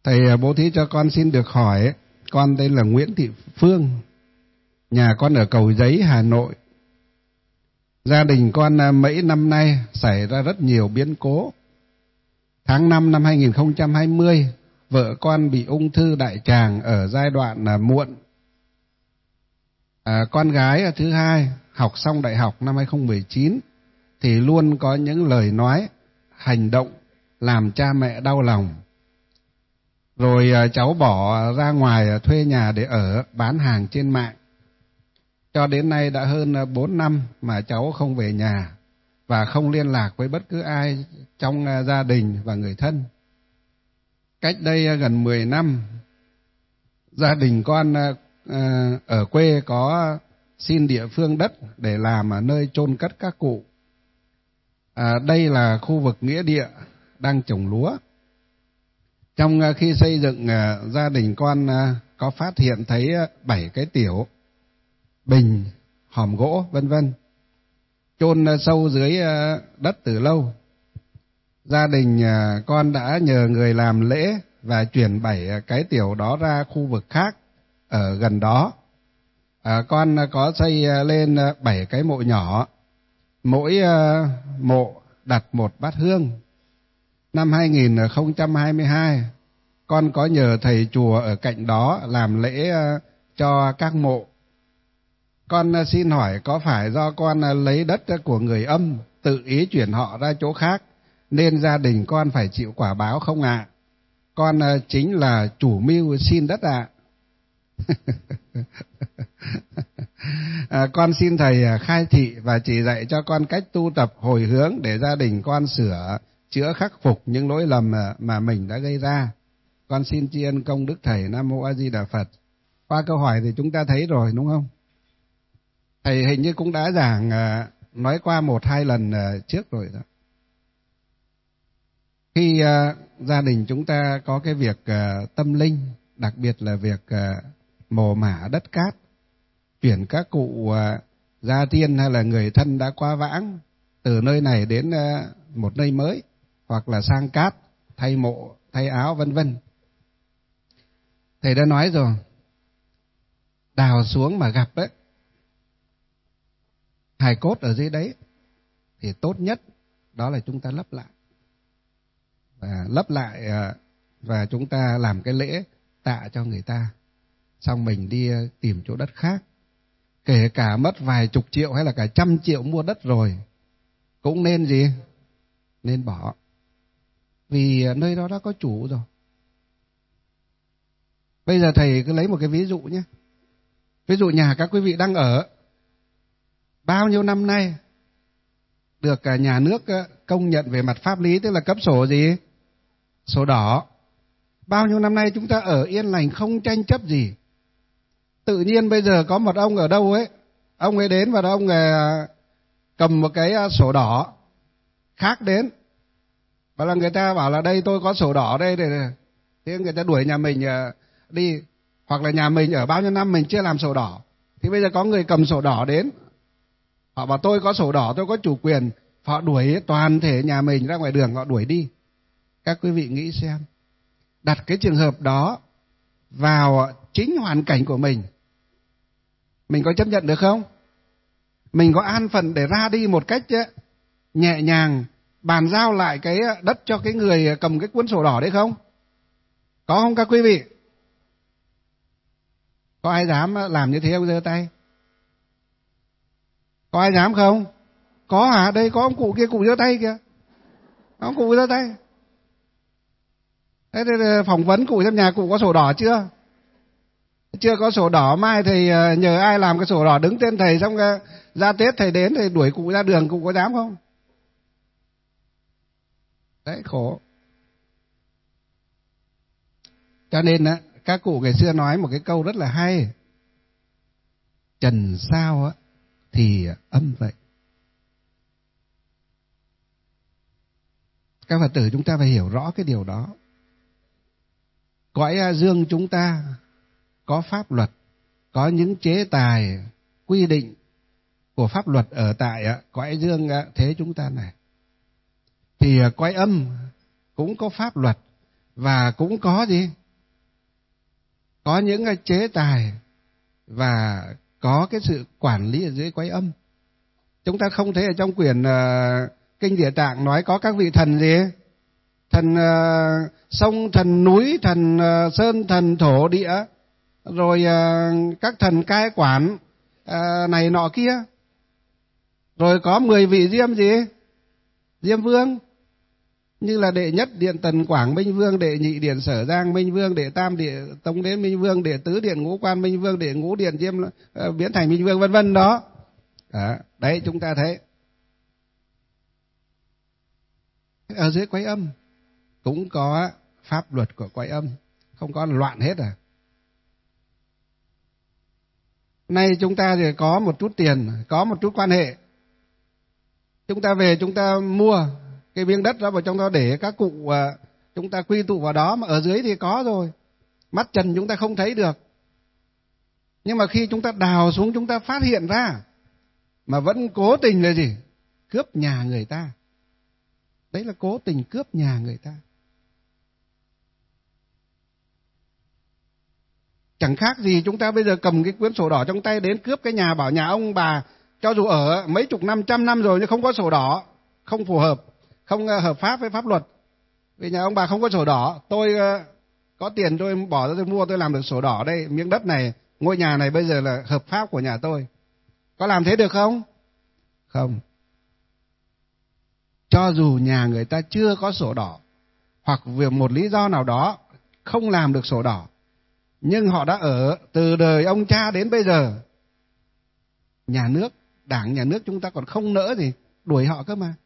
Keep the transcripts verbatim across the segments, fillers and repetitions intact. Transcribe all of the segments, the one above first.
Thầy bố thí cho con xin được hỏi, con tên là Nguyễn Thị Phương, nhà con ở Cầu Giấy, Hà Nội. Gia đình con mấy năm nay xảy ra rất nhiều biến cố. Tháng năm năm hai nghìn không trăm hai mươi, vợ con bị ung thư đại tràng ở giai đoạn muộn. À, con gái thứ hai học xong đại học năm hai nghìn không trăm mười chín thì luôn có những lời nói, hành động làm cha mẹ đau lòng. Rồi cháu bỏ ra ngoài thuê nhà để ở, bán hàng trên mạng. Cho đến nay đã hơn bốn năm mà cháu không về nhà và không liên lạc với bất cứ ai trong gia đình và người thân. Cách đây gần mười năm, gia đình con ở quê có xin địa phương đất để làm nơi chôn cất các cụ. À, đây là khu vực nghĩa địa đang trồng lúa. Trong khi xây dựng, gia đình con có phát hiện thấy bảy cái tiểu, bình, hòm gỗ, vân vân chôn sâu dưới đất từ lâu. Gia đình con đã nhờ người làm lễ và chuyển bảy cái tiểu đó ra khu vực khác ở gần đó. À, con có xây lên bảy cái mộ nhỏ, mỗi mộ đặt một bát hương. Năm hai nghìn không trăm hai mươi hai, con có nhờ thầy chùa ở cạnh đó làm lễ cho các mộ. Con xin hỏi có phải do con lấy đất của người âm, tự ý chuyển họ ra chỗ khác, nên gia đình con phải chịu quả báo không ạ? À? Con chính là chủ mưu xin đất ạ. À. À, con xin thầy khai thị và chỉ dạy cho con cách tu tập hồi hướng để gia đình con sửa, chữa khắc phục những lỗi lầm mà mình đã gây ra. Con xin tri ân công đức thầy. Nam mô A Di Đà Phật. Qua câu hỏi thì chúng ta thấy rồi đúng không? Thầy hình như cũng đã giảng nói qua một hai lần trước rồi đó. Khi gia đình chúng ta có cái việc tâm linh, đặc biệt là việc mồ mả đất cát, chuyển các cụ gia tiên hay là người thân đã qua vãng từ nơi này đến một nơi mới, hoặc là sang cát, thay mộ, thay áo, vân vân. Thầy đã nói rồi, đào xuống mà gặp ấy, hài cốt ở dưới đấy, thì tốt nhất đó là chúng ta lấp lại. Và lấp lại và chúng ta làm cái lễ tạ cho người ta, xong mình đi tìm chỗ đất khác. Kể cả mất vài chục triệu hay là cả trăm triệu mua đất rồi, cũng nên gì? Nên bỏ. Vì nơi đó đã có chủ rồi. Bây giờ thầy cứ lấy một cái ví dụ nhé. Ví dụ nhà các quý vị đang ở, bao nhiêu năm nay được nhà nước công nhận về mặt pháp lý, tức là cấp sổ gì? Sổ đỏ. Bao nhiêu năm nay chúng ta ở yên lành, không tranh chấp gì. Tự nhiên bây giờ có một ông ở đâu ấy, ông ấy đến và ông ấy cầm một cái sổ đỏ khác đến, và là người ta bảo là đây tôi có sổ đỏ đây, để thế người ta đuổi nhà mình đi. Hoặc là nhà mình ở bao nhiêu năm mình chưa làm sổ đỏ, thì bây giờ có người cầm sổ đỏ đến, họ bảo tôi có sổ đỏ, tôi có chủ quyền, họ đuổi toàn thể nhà mình ra ngoài đường, họ đuổi đi. Các quý vị nghĩ xem, đặt cái trường hợp đó vào chính hoàn cảnh của mình, mình có chấp nhận được không? Mình có an phận để ra đi một cách nhẹ nhàng, bàn giao lại cái đất cho cái người cầm cái cuốn sổ đỏ đấy không? Có không các quý vị? Có ai dám làm như thế không? Giơ tay. Có ai dám không? Có hả? Đây có ông cụ kia, cụ giơ tay kìa. Ông cụ giơ tay. Thế thì phỏng vấn cụ xem nhà cụ có sổ đỏ chưa? Chưa có sổ đỏ, mai thầy nhờ ai làm cái sổ đỏ đứng tên thầy, xong ra Tết thầy đến thầy đuổi cụ ra đường, cụ có dám không? Đấy, khổ. Cho nên á, các cụ ngày xưa nói một cái câu rất là hay: trần sao á thì âm vậy. Các Phật tử chúng ta phải hiểu rõ cái điều đó. Cõi dương chúng ta có pháp luật, có những chế tài quy định của pháp luật ở tại cõi dương thế chúng ta này. Thì cõi âm cũng có pháp luật, và cũng có gì? Có những cái chế tài và có cái sự quản lý ở dưới Quái Âm. Chúng ta không thấy ở trong quyển uh, Kinh Địa Tạng nói có các vị thần gì? Thần uh, sông, thần núi, thần uh, sơn, thần thổ địa, rồi uh, các thần cai quản uh, này nọ kia. Rồi có mười vị Diêm gì? Diêm Vương. Như là đệ nhất Điện Tần Quảng Minh Vương, đệ nhị Điện Sở Giang Minh Vương, đệ tam Điện Tống Đế Minh Vương, đệ tứ Điện Ngũ Quan Minh Vương, đệ ngũ Điện Diêm uh, Biến Thành Minh Vương, vân vân đó. À, đấy chúng ta thấy. Ở dưới Quái Âm cũng có pháp luật của Quái Âm, không có loạn hết à. Nay chúng ta thì có một chút tiền, có một chút quan hệ, chúng ta về chúng ta mua cái miếng đất đó vào trong đó để các cụ chúng ta quy tụ vào đó, mà ở dưới thì có rồi, mắt trần chúng ta không thấy được. Nhưng mà khi chúng ta đào xuống chúng ta phát hiện ra mà vẫn cố tình là gì? Cướp nhà người ta. Đấy là cố tình cướp nhà người ta. Chẳng khác gì chúng ta bây giờ cầm cái cuốn sổ đỏ trong tay đến cướp cái nhà, bảo nhà ông bà cho dù ở mấy chục năm, trăm năm rồi nhưng không có sổ đỏ, không phù hợp, không hợp pháp với pháp luật. Vì nhà ông bà không có sổ đỏ, tôi có tiền tôi bỏ ra tôi mua, tôi làm được sổ đỏ đây, miếng đất này, ngôi nhà này bây giờ là hợp pháp của nhà tôi. Có làm thế được không? Không. Cho dù nhà người ta chưa có sổ đỏ, hoặc vì một lý do nào đó không làm được sổ đỏ, nhưng họ đã ở từ đời ông cha đến bây giờ. Nhà nước, đảng nhà nước chúng ta còn không nỡ gì đuổi họ cơ mà.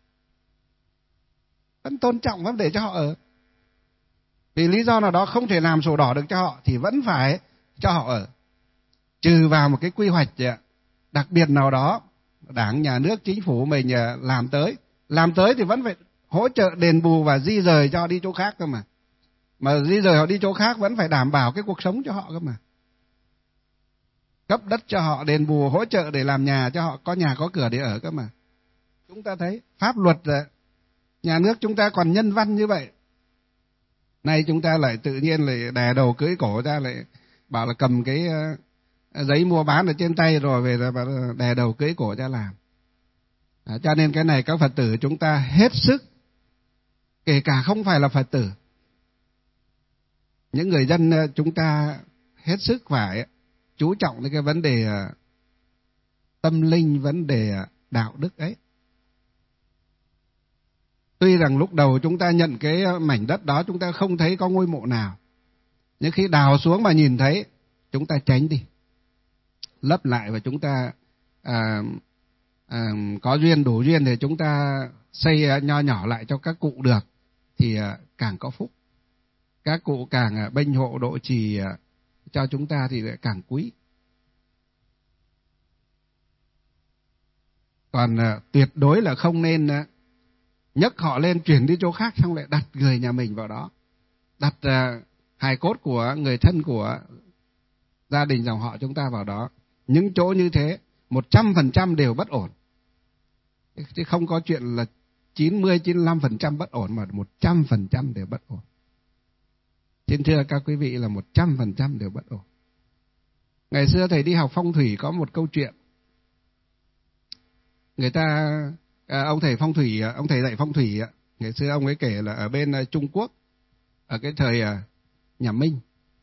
Vẫn tôn trọng, vẫn để cho họ ở. Vì lý do nào đó không thể làm sổ đỏ được cho họ thì vẫn phải cho họ ở. Trừ vào một cái quy hoạch đặc biệt nào đó, đảng, nhà nước, chính phủ mình làm tới. Làm tới thì vẫn phải hỗ trợ đền bù và di rời cho đi chỗ khác cơ mà. Mà di rời họ đi chỗ khác vẫn phải đảm bảo cái cuộc sống cho họ cơ mà. Cấp đất cho họ, đền bù, hỗ trợ để làm nhà cho họ, có nhà có cửa để ở cơ mà. Chúng ta thấy pháp luật nhà nước chúng ta còn nhân văn như vậy. Nay chúng ta lại tự nhiên lại đè đầu cưỡi cổ ra, lại bảo là cầm cái giấy mua bán ở trên tay rồi về là đè đầu cưỡi cổ ra làm. À, cho nên cái này các Phật tử chúng ta hết sức, kể cả không phải là Phật tử, những người dân chúng ta hết sức phải chú trọng đến cái vấn đề tâm linh, vấn đề đạo đức ấy. Tuy rằng lúc đầu chúng ta nhận cái mảnh đất đó chúng ta không thấy có ngôi mộ nào, nhưng khi đào xuống mà nhìn thấy, chúng ta tránh đi, lấp lại, và chúng ta à, à, có duyên đủ duyên thì chúng ta xây nho nhỏ lại cho các cụ được thì à, càng có phúc. Các cụ càng à, bênh hộ độ trì à, cho chúng ta thì lại càng quý. Còn à, tuyệt đối là không nên à, nhấc họ lên chuyển đi chỗ khác xong lại đặt người nhà mình vào đó, đặt à, hài cốt của người thân của gia đình dòng họ chúng ta vào đó. Những chỗ như thế một trăm phần trăm đều bất ổn, chứ không có chuyện là chín mươi, chín mươi lăm phần trăm bất ổn, mà một trăm phần trăm đều bất ổn. Xin thưa các quý vị là một trăm phần trăm đều bất ổn. Ngày xưa thầy đi học phong thủy có một câu chuyện. Người ta, à, ông thầy phong thủy, ông thầy dạy phong thủy, ngày xưa ông ấy kể là ở bên Trung Quốc, ở cái thời nhà Minh,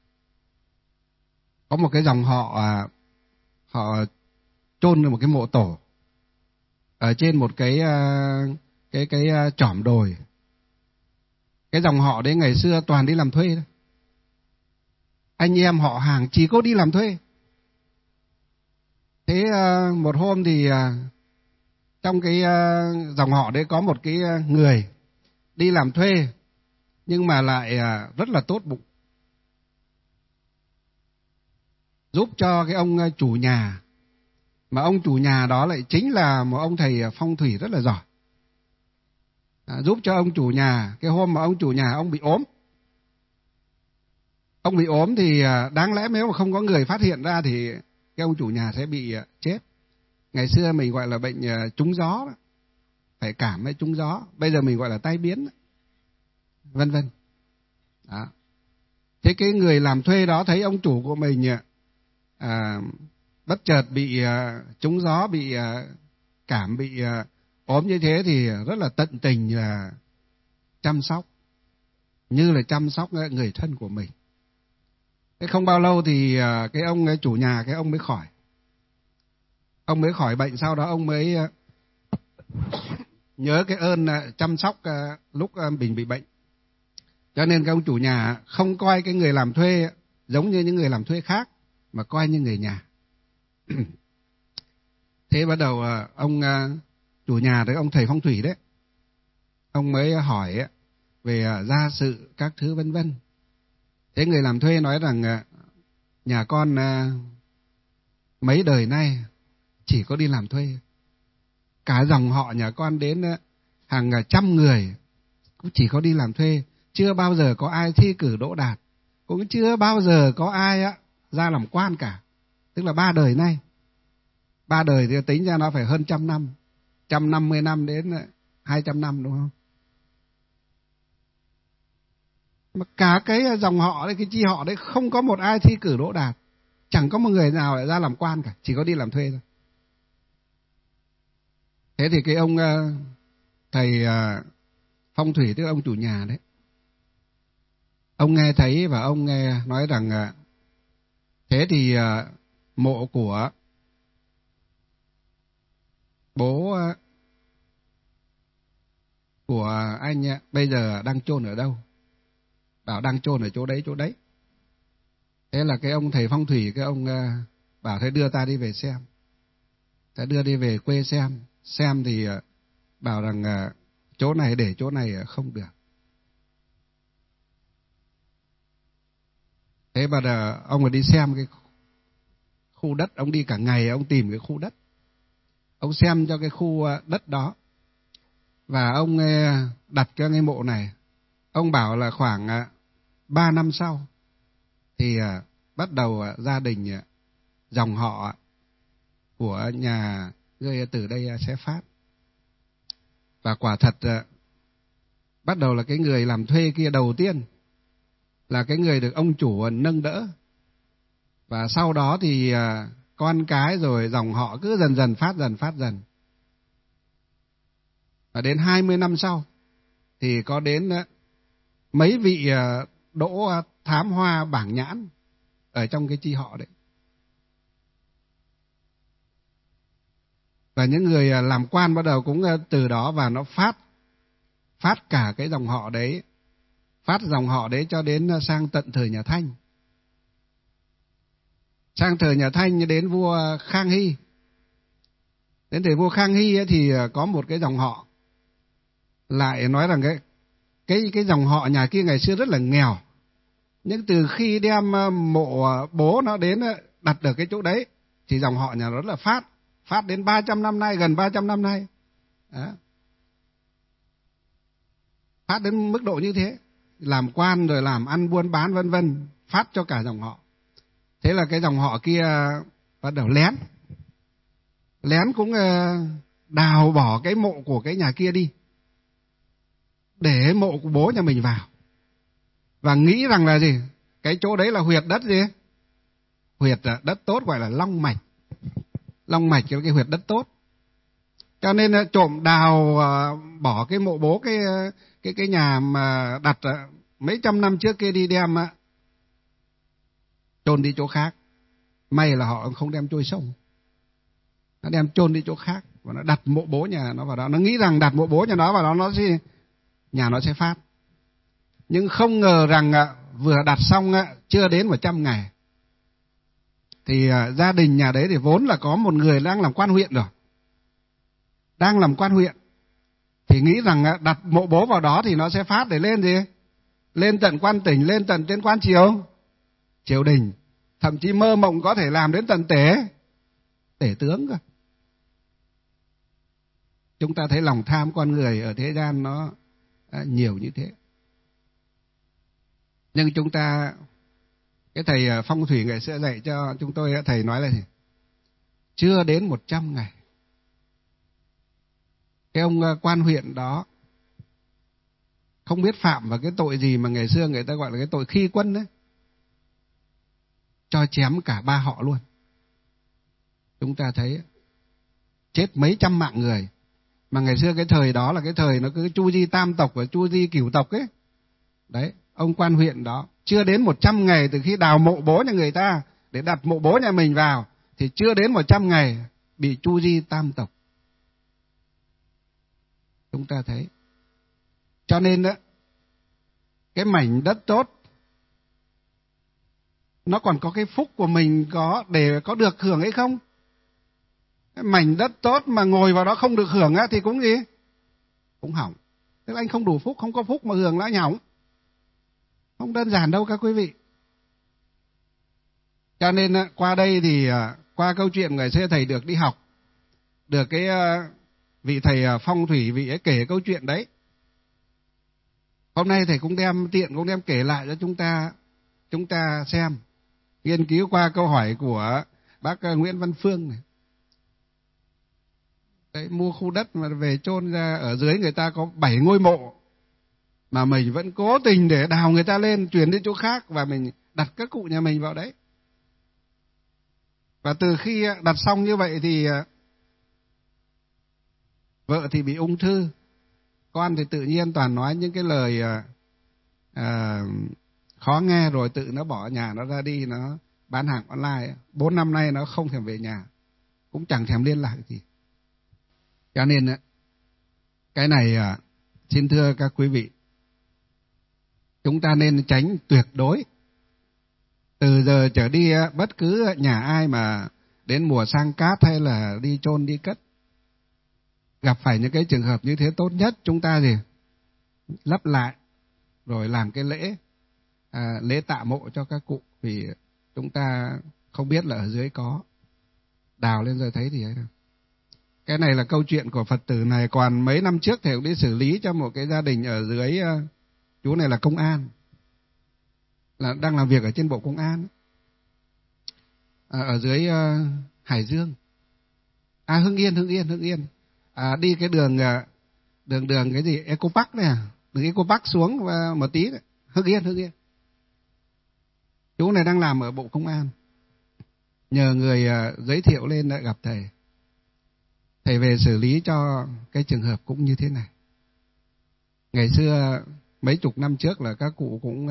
có một cái dòng họ, họ chôn được một cái mộ tổ ở trên một cái cái cái chỏm đồi. Cái dòng họ đấy ngày xưa toàn đi làm thuê thôi. Anh em họ hàng chỉ có đi làm thuê. Thế một hôm thì trong cái dòng họ đấy có một cái người đi làm thuê nhưng mà lại rất là tốt bụng, giúp cho cái ông chủ nhà, mà ông chủ nhà đó lại chính là một ông thầy phong thủy rất là giỏi. À, giúp cho ông chủ nhà, cái hôm mà ông chủ nhà ông bị ốm. Ông bị ốm thì đáng lẽ nếu mà không có người phát hiện ra thì cái ông chủ nhà sẽ bị chết. Ngày xưa mình gọi là bệnh trúng gió, phải cảm với trúng gió, bây giờ mình gọi là tai biến, vân vân. Đó. Thế cái người làm thuê đó thấy ông chủ của mình à, bất chợt bị à, trúng gió, bị à, cảm, bị à, ốm như thế thì rất là tận tình là chăm sóc, như là chăm sóc người thân của mình. Thế không bao lâu thì à, cái ông cái chủ nhà cái ông mới khỏi. Ông mới khỏi bệnh, sau đó ông mới à, nhớ cái ơn à, chăm sóc à, lúc à, mình bị bệnh. Cho nên cái ông chủ nhà không coi cái người làm thuê giống như những người làm thuê khác, mà coi như người nhà. Thế bắt đầu ông chủ nhà đấy, ông thầy phong thủy đấy, ông mới hỏi về gia sự các thứ vân vân. Thế người làm thuê nói rằng nhà con mấy đời nay chỉ có đi làm thuê, cả dòng họ nhà con đến hàng trăm người cũng chỉ có đi làm thuê, chưa bao giờ có ai thi cử đỗ đạt, cũng chưa bao giờ có ai á ra làm quan cả. Tức là ba đời nay, ba đời thì tính ra nó phải hơn trăm năm, trăm năm mươi năm đến hai trăm năm, đúng không? Mà cả cái dòng họ đấy, cái chi họ đấy không có một ai thi cử đỗ đạt, chẳng có một người nào lại ra làm quan cả, chỉ có đi làm thuê thôi. Thế thì cái ông thầy phong thủy, tức là ông chủ nhà đấy, ông nghe thấy và ông nghe nói rằng thế thì mộ của bố của anh bây giờ đang chôn ở đâu? Bảo đang chôn ở chỗ đấy, chỗ đấy. Thế là cái ông thầy phong thủy, cái ông bảo thế đưa ta đi về xem. Ta đưa đi về quê xem. Xem thì bảo rằng chỗ này để chỗ này không được. Thế bà giờ ông đi xem cái khu đất, ông đi cả ngày ông tìm cái khu đất. Ông xem cho cái khu đất đó. Và ông đặt cho cái mộ này. Ông bảo là khoảng ba năm sau thì bắt đầu gia đình dòng họ của nhà ngươi từ đây sẽ phát. Và quả thật bắt đầu là cái người làm thuê kia đầu tiên là cái người được ông chủ nâng đỡ. Và sau đó thì con cái rồi dòng họ cứ dần dần phát dần phát dần. Và đến hai mươi năm sau thì có đến mấy vị đỗ thám hoa bảng nhãn ở trong cái chi họ đấy. Và những người làm quan bắt đầu cũng từ đó và nó phát phát cả cái dòng họ đấy, phát dòng họ đấy cho đến sang tận thời nhà Thanh. Sang thời nhà Thanh đến vua Khang Hy. Đến thời vua Khang Hy ấy thì có một cái dòng họ lại nói rằng cái cái cái dòng họ nhà kia ngày xưa rất là nghèo, nhưng từ khi đem mộ bố nó đến đặt ở cái chỗ đấy thì dòng họ nhà nó rất là phát, phát đến ba trăm năm nay, gần ba trăm năm nay. Đó. Phát đến mức độ như thế, làm quan rồi làm ăn buôn bán vân vân, phát cho cả dòng họ. Thế là cái dòng họ kia bắt đầu lén, lén cũng đào bỏ cái mộ của cái nhà kia đi, để mộ của bố nhà mình vào. Và nghĩ rằng là gì? Cái chỗ đấy là huyệt đất gì? Huyệt đất tốt, gọi là long mạch. Long mạch là cái huyệt đất tốt. Cho nên trộm đào bỏ cái mộ bố cái cái cái nhà mà đặt mấy trăm năm trước kia đi, đem chôn đi chỗ khác. May là họ không đem trôi sông, nó đem chôn đi chỗ khác và nó đặt mộ bố nhà nó vào đó. Nó nghĩ rằng đặt mộ bố nhà nó vào đó, nó sẽ nhà nó sẽ phát. Nhưng không ngờ rằng vừa đặt xong chưa đến một trăm ngày thì gia đình nhà đấy thì vốn là có một người đang làm quan huyện rồi, đang làm quan huyện, thì nghĩ rằng đặt mộ bố vào đó thì nó sẽ phát để lên gì? Lên tận quan tỉnh, lên tận trên quan triều, triều đình, thậm chí mơ mộng có thể làm đến tận tể, tể tướng cơ. Chúng ta thấy lòng tham con người ở thế gian nó nhiều như thế. Nhưng chúng ta, cái thầy phong thủy ngày xưa dạy cho chúng tôi, thầy nói là gì? Chưa đến một trăm ngày, cái ông quan huyện đó không biết phạm vào cái tội gì mà ngày xưa người ta gọi là cái tội khi quân đấy, cho chém cả ba họ luôn. Chúng ta thấy chết mấy trăm mạng người. Mà ngày xưa cái thời đó là cái thời nó cứ chu di tam tộc và chu di cửu tộc ấy. Đấy, ông quan huyện đó, chưa đến một trăm ngày từ khi đào mộ bố nhà người ta để đặt mộ bố nhà mình vào, thì chưa đến một trăm ngày bị chu di tam tộc. Chúng ta thấy. Cho nên đó, cái mảnh đất tốt, nó còn có cái phúc của mình có để có được hưởng hay không? Cái mảnh đất tốt mà ngồi vào đó không được hưởng á, thì cũng gì? Cũng hỏng. Tức là anh không đủ phúc, không có phúc mà hưởng là anh hỏng. Không đơn giản đâu các quý vị. Cho nên qua đây thì qua câu chuyện ngày xưa thầy được đi học, được cái vị thầy phong thủy vị ấy kể câu chuyện đấy. Hôm nay thầy cũng đem tiện cũng đem kể lại cho chúng ta chúng ta xem, nghiên cứu qua câu hỏi của bác Nguyễn Văn Phương này. Đấy, mua khu đất mà về chôn ra ở dưới người ta có bảy ngôi mộ, mà mình vẫn cố tình để đào người ta lên, chuyển đến chỗ khác và mình đặt các cụ nhà mình vào đấy. Và từ khi đặt xong như vậy thì vợ thì bị ung thư, con thì tự nhiên toàn nói những cái lời à, khó nghe, rồi tự nó bỏ nhà nó ra đi, nó bán hàng online. Bốn năm nay nó không thèm về nhà, cũng chẳng thèm liên lạc gì. Cho nên cái này xin thưa các quý vị, chúng ta nên tránh tuyệt đối. Từ giờ trở đi bất cứ nhà ai mà đến mùa sang cát hay là đi chôn đi cất, gặp phải những cái trường hợp như thế, tốt nhất chúng ta gì lấp lại rồi làm cái lễ à, lễ tạ mộ cho các cụ, vì chúng ta không biết là ở dưới có, đào lên rồi thấy thì ấy đâu. Cái này là câu chuyện của Phật tử này. Còn mấy năm trước thầy cũng đi xử lý cho một cái gia đình ở dưới, chú này là công an, là đang làm việc ở trên bộ công an, à, ở dưới uh, Hải Dương, à Hưng Yên, Hưng Yên, Hưng Yên, à, đi cái đường đường đường cái gì Eco Park này, đường Eco Park xuống một tí này. Hưng Yên, Hưng Yên. Chú này đang làm ở bộ công an, nhờ người uh, giới thiệu lên đã gặp thầy. Thầy về xử lý cho cái trường hợp cũng như thế này. Ngày xưa mấy chục năm trước là các cụ cũng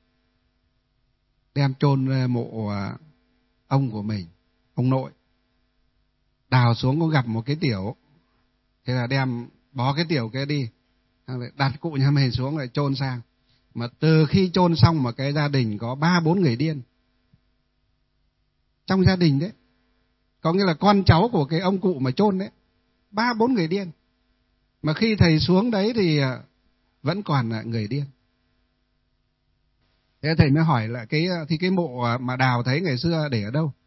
đem chôn mộ ông của mình, ông nội. Đào xuống có gặp một cái tiểu, thế là đem bó cái tiểu kia đi, đặt cụ nhà mình xuống lại chôn sang. Mà từ khi chôn xong mà cái gia đình có ba bốn người điên. Trong gia đình đấy, có nghĩa là con cháu của cái ông cụ mà chôn đấy, ba bốn người điên. Mà khi thầy xuống đấy thì vẫn còn là người điên. Thế thầy mới hỏi là cái thì cái mộ mà đào thấy ngày xưa để ở đâu?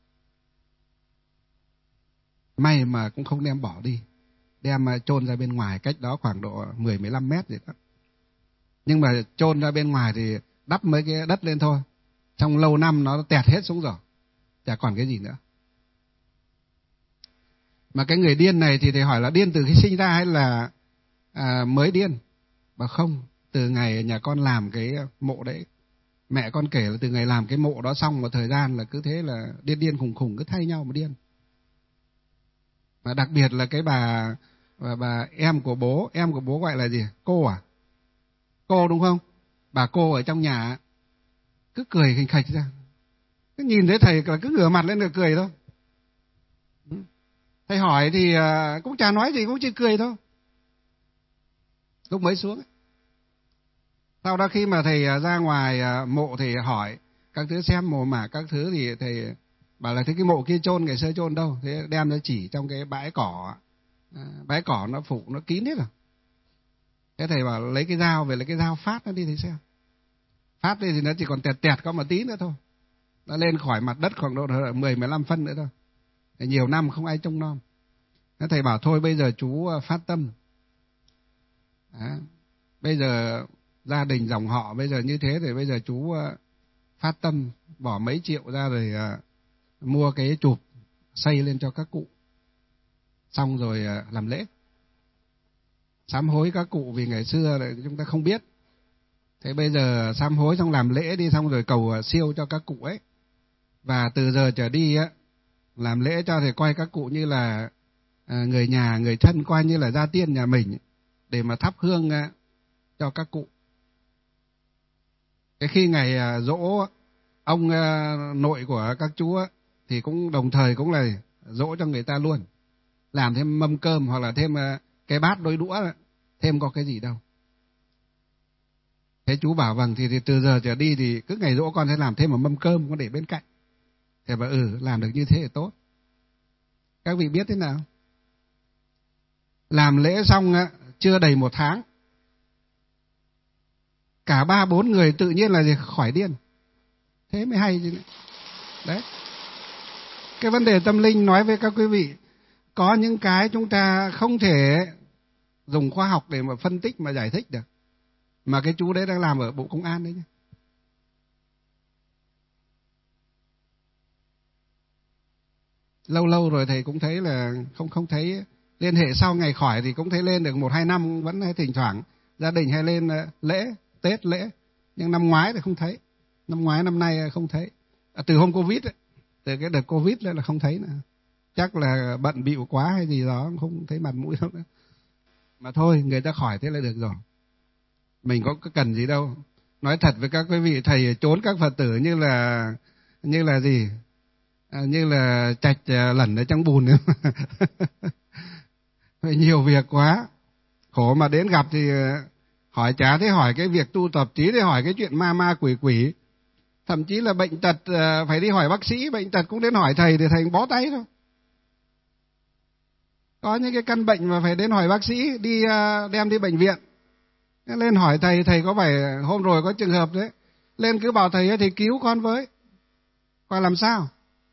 May mà cũng không đem bỏ đi, đem chôn ra bên ngoài, cách đó khoảng độ mười mười lăm mét gì đó. Nhưng mà chôn ra bên ngoài thì đắp mấy cái đất lên thôi, trong lâu năm nó tẹt hết xuống rồi, chả còn cái gì nữa. Mà cái người điên này thì thầy hỏi là điên từ khi sinh ra hay là à, mới điên? Mà không, từ ngày nhà con làm cái mộ đấy, mẹ con kể là từ ngày làm cái mộ đó xong một thời gian là cứ thế là điên điên khùng khùng, cứ thay nhau mà điên. Mà đặc biệt là cái bà bà, bà em của bố, em của bố gọi là gì? Cô à? Cô đúng không? Bà cô ở trong nhà cứ cười khình khạch ra, cứ nhìn thấy thầy là cứ ngửa mặt lên là cười thôi. Thầy hỏi thì cũng chả nói gì, cũng chỉ cười thôi. Lúc mới xuống ấy. Sau đó khi mà thầy ra ngoài mộ thì hỏi các thứ, xem mồ mả các thứ, thì thầy bảo là thế cái mộ kia chôn ngày xưa chôn đâu? Thế đem ra chỉ trong cái bãi cỏ, à, bãi cỏ nó phủ nó kín hết rồi. Thế thầy bảo lấy cái dao về, lấy cái dao phát nó đi thì xem. Phát đi thì nó chỉ còn tẹt tẹt có một tí nữa thôi. Nó lên khỏi mặt đất khoảng độ mười mười lăm phân nữa thôi. Thì nhiều năm không ai trông nom. Thế thầy bảo thôi bây giờ chú phát tâm. Đó. Bây giờ gia đình dòng họ bây giờ như thế thì bây giờ chú phát tâm bỏ mấy triệu ra rồi mua cái chụp xây lên cho các cụ, xong rồi làm lễ. sám hối các cụ vì ngày xưa là chúng ta không biết. Thế bây giờ sám hối xong làm lễ đi, xong rồi cầu siêu cho các cụ ấy. Và từ giờ trở đi á, làm lễ cho thì coi các cụ như là người nhà, người thân, coi như là gia tiên nhà mình, để mà thắp hương cho các cụ. Cái khi ngày dỗ ông nội của các chú á, thì cũng đồng thời cũng là dỗ cho người ta luôn. Làm thêm mâm cơm hoặc là thêm cái bát đôi đũa, thêm có cái gì đâu. Thế chú bảo vâng, thì, thì từ giờ trở đi thì cứ ngày dỗ con sẽ làm thêm một mâm cơm, con để bên cạnh. Thế bảo ừ, làm được như thế thì tốt. Các vị biết thế nào? Làm lễ xong á, chưa đầy một tháng, cả ba bốn người tự nhiên là khỏi điên. Thế mới hay chứ. Đấy. Cái vấn đề tâm linh nói với các quý vị, có những cái chúng ta không thể dùng khoa học để mà phân tích, mà giải thích được. Mà cái chú đấy đang làm ở Bộ Công an đấy nhé. Lâu lâu rồi thầy cũng thấy là không không thấy liên hệ sau ngày khỏi thì cũng thấy lên được một hai năm, vẫn hay thỉnh thoảng gia đình hay lên lễ, Tết lễ. Nhưng năm ngoái thì không thấy. Năm ngoái năm nay không thấy. À, từ hôm Covid ấy, từ cái đợt Covid lên là không thấy nữa. Chắc là bận bịu quá hay gì đó, không thấy mặt mũi đâu nữa. Mà thôi, người ta khỏi thế là được rồi. Mình có cần gì đâu. Nói thật với các quý vị, thầy trốn các Phật tử như là như là gì? À, như là chạch lẩn ở trong bùn nữa. Nhiều việc quá. Khổ mà đến gặp thì hỏi chả thấy hỏi cái việc tu tập, chí thì hỏi cái chuyện ma ma quỷ quỷ. Thậm chí là bệnh tật phải đi hỏi bác sĩ, bệnh tật cũng đến hỏi thầy thì thầy bó tay thôi. Có những cái căn bệnh mà phải đến hỏi bác sĩ, đi đem đi bệnh viện. Lên hỏi thầy, thầy có phải hôm rồi có trường hợp đấy, lên cứ bảo thầy thầy cứu con với. Coi làm sao?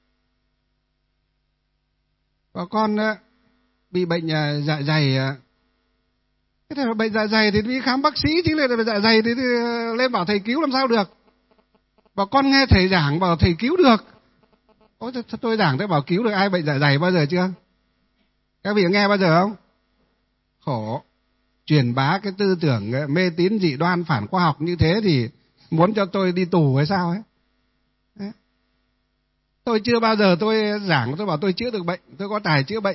Và con bị bệnh dạ dày. Thế thì bệnh dạ dày thì đi khám bác sĩ, chứ là dạ dày thì lên bảo thầy cứu làm sao được. Và con nghe thầy giảng bảo thầy cứu được. Ôi, tôi giảng tôi bảo cứu được ai bệnh dạ dày bao giờ chưa? Các vị nghe bao giờ không? Khổ. Truyền bá cái tư tưởng mê tín dị đoan phản khoa học như thế thì muốn cho tôi đi tù hay sao ấy? Đấy. Tôi chưa bao giờ tôi giảng tôi bảo tôi chữa được bệnh, tôi có tài chữa bệnh.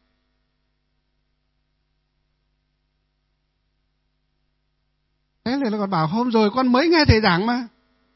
Thế là còn bảo hôm rồi con mới nghe thầy giảng mà.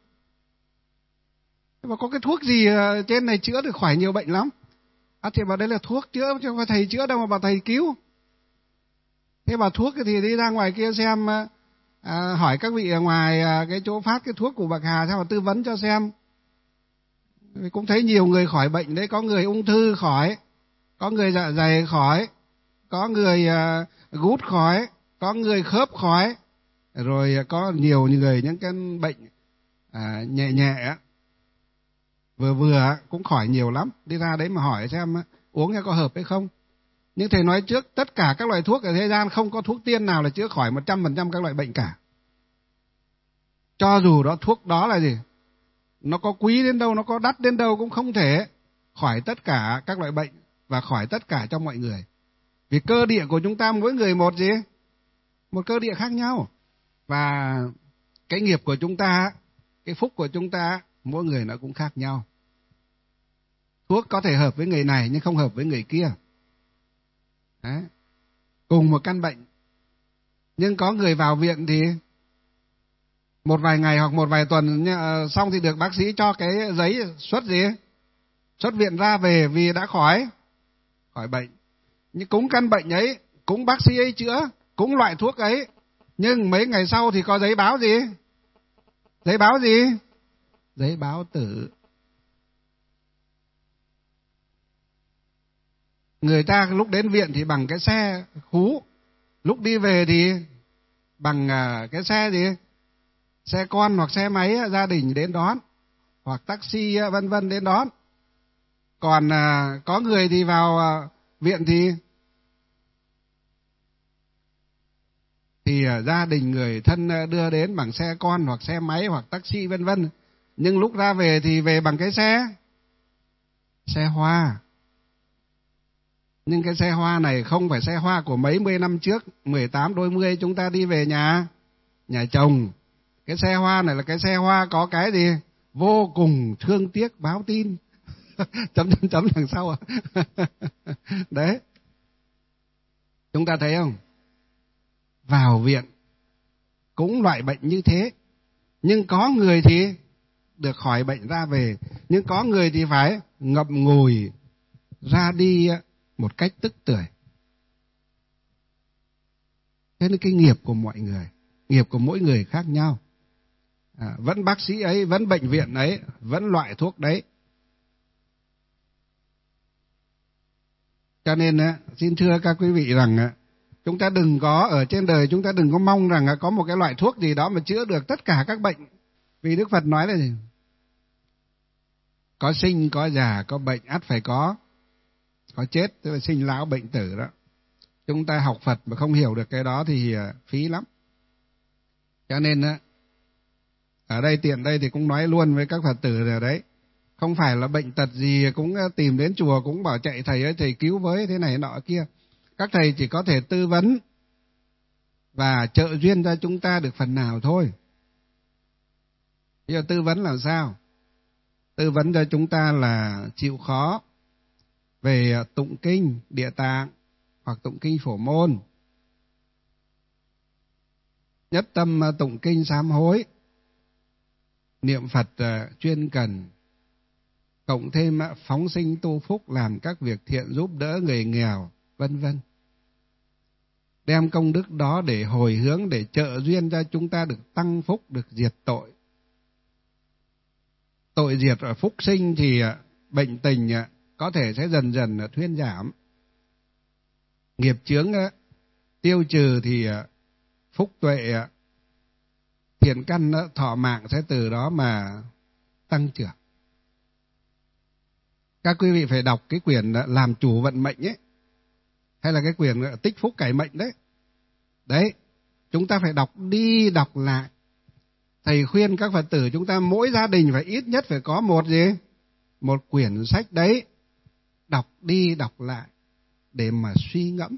Thế mà có cái thuốc gì trên này chữa được khỏi nhiều bệnh lắm. À thì bảo đây là thuốc chữa, chứ không phải thầy chữa đâu mà bảo thầy cứu. Thế bảo thuốc thì đi ra ngoài kia xem, à, hỏi các vị ở ngoài à, cái chỗ phát cái thuốc của Bạc Hà sao mà tư vấn cho xem. Cũng thấy nhiều người khỏi bệnh đấy, có người ung thư khỏi, có người dạ dày khỏi, có người à, gút khỏi, có người khớp khỏi, rồi có nhiều người những cái bệnh à, nhẹ nhẹ vừa vừa cũng khỏi nhiều lắm. Đi ra đấy mà hỏi xem uống nghe có hợp hay không. Nhưng thầy nói trước, tất cả các loại thuốc ở thế gian không có thuốc tiên nào là chữa khỏi một trăm phần trăm các loại bệnh cả. Cho dù đó thuốc đó là gì, nó có quý đến đâu, nó có đắt đến đâu cũng không thể khỏi tất cả các loại bệnh và khỏi tất cả cho mọi người. Vì cơ địa của chúng ta mỗi người một gì? Một cơ địa khác nhau. Và cái nghiệp của chúng ta, cái phúc của chúng ta, mỗi người nó cũng khác nhau. Thuốc có thể hợp với người này nhưng không hợp với người kia. Đấy. Cùng một căn bệnh. Nhưng có người vào viện thì một vài ngày hoặc một vài tuần xong thì được bác sĩ cho cái giấy xuất gì? Xuất viện ra về vì đã khỏi khỏi bệnh. Nhưng cũng căn bệnh ấy, cũng bác sĩ ấy chữa, cũng loại thuốc ấy. Nhưng mấy ngày sau thì có giấy báo gì? Giấy báo gì? Giấy báo tử. Người ta lúc đến viện thì bằng cái xe hú, lúc đi về thì bằng cái xe gì? Xe con hoặc xe máy gia đình đến đón, hoặc taxi vân vân đến đón. Còn có người thì vào viện thì thì gia đình người thân đưa đến bằng xe con hoặc xe máy hoặc taxi vân vân. Nhưng lúc ra về thì về bằng cái xe xe hoa. Nhưng cái xe hoa này không phải xe hoa của mấy mươi năm trước, mười tám đôi mươi chúng ta đi về nhà, nhà chồng. Cái xe hoa này là cái xe hoa có cái gì? Vô cùng thương tiếc báo tin. chấm chấm chấm đằng sau à. Đấy. Chúng ta thấy không? Vào viện cũng loại bệnh như thế. Nhưng có người thì được khỏi bệnh ra về. Nhưng có người thì phải ngậm ngùi ra đi một cách tức tưởi. Thế nên cái nghiệp của mọi người, nghiệp của mỗi người khác nhau. À, vẫn bác sĩ ấy, vẫn bệnh viện ấy, vẫn loại thuốc đấy. Cho nên xin thưa các quý vị rằng chúng ta đừng có, ở trên đời chúng ta đừng có mong rằng có một cái loại thuốc gì đó mà chữa được tất cả các bệnh. Vì Đức Phật nói là gì? Có sinh, có già, có bệnh, ắt phải có. Có chết, tức là sinh lão bệnh tử đó. Chúng ta học Phật mà không hiểu được cái đó thì phí lắm. Cho nên ở đây tiện đây thì cũng nói luôn với các Phật tử rồi đấy. Không phải là bệnh tật gì cũng tìm đến chùa cũng bảo chạy thầy ơi thầy cứu với thế này nọ kia. Các thầy chỉ có thể tư vấn và trợ duyên cho chúng ta được phần nào thôi. Bây giờ tư vấn làm sao? Tư vấn cho chúng ta là chịu khó về tụng kinh Địa Tạng hoặc tụng kinh Phổ Môn. Nhất tâm tụng kinh sám hối, niệm Phật chuyên cần, cộng thêm phóng sinh tu phúc, làm các việc thiện giúp đỡ người nghèo, vân vân. Đem công đức đó để hồi hướng, để trợ duyên cho chúng ta được tăng phúc, được diệt tội. Tội diệt ở phúc sinh thì bệnh tình có thể sẽ dần dần thuyên giảm. Nghiệp chướng tiêu trừ thì phúc tuệ, thiện căn thọ mạng sẽ từ đó mà tăng trưởng. Các quý vị phải đọc cái quyển Làm Chủ Vận Mệnh ấy, hay là cái quyển Tích Phúc Cải Mệnh đấy. Đấy, chúng ta phải đọc đi đọc lại. Thầy khuyên các Phật tử chúng ta mỗi gia đình phải ít nhất phải có một gì? Một quyển sách đấy. Đọc đi đọc lại để mà suy ngẫm.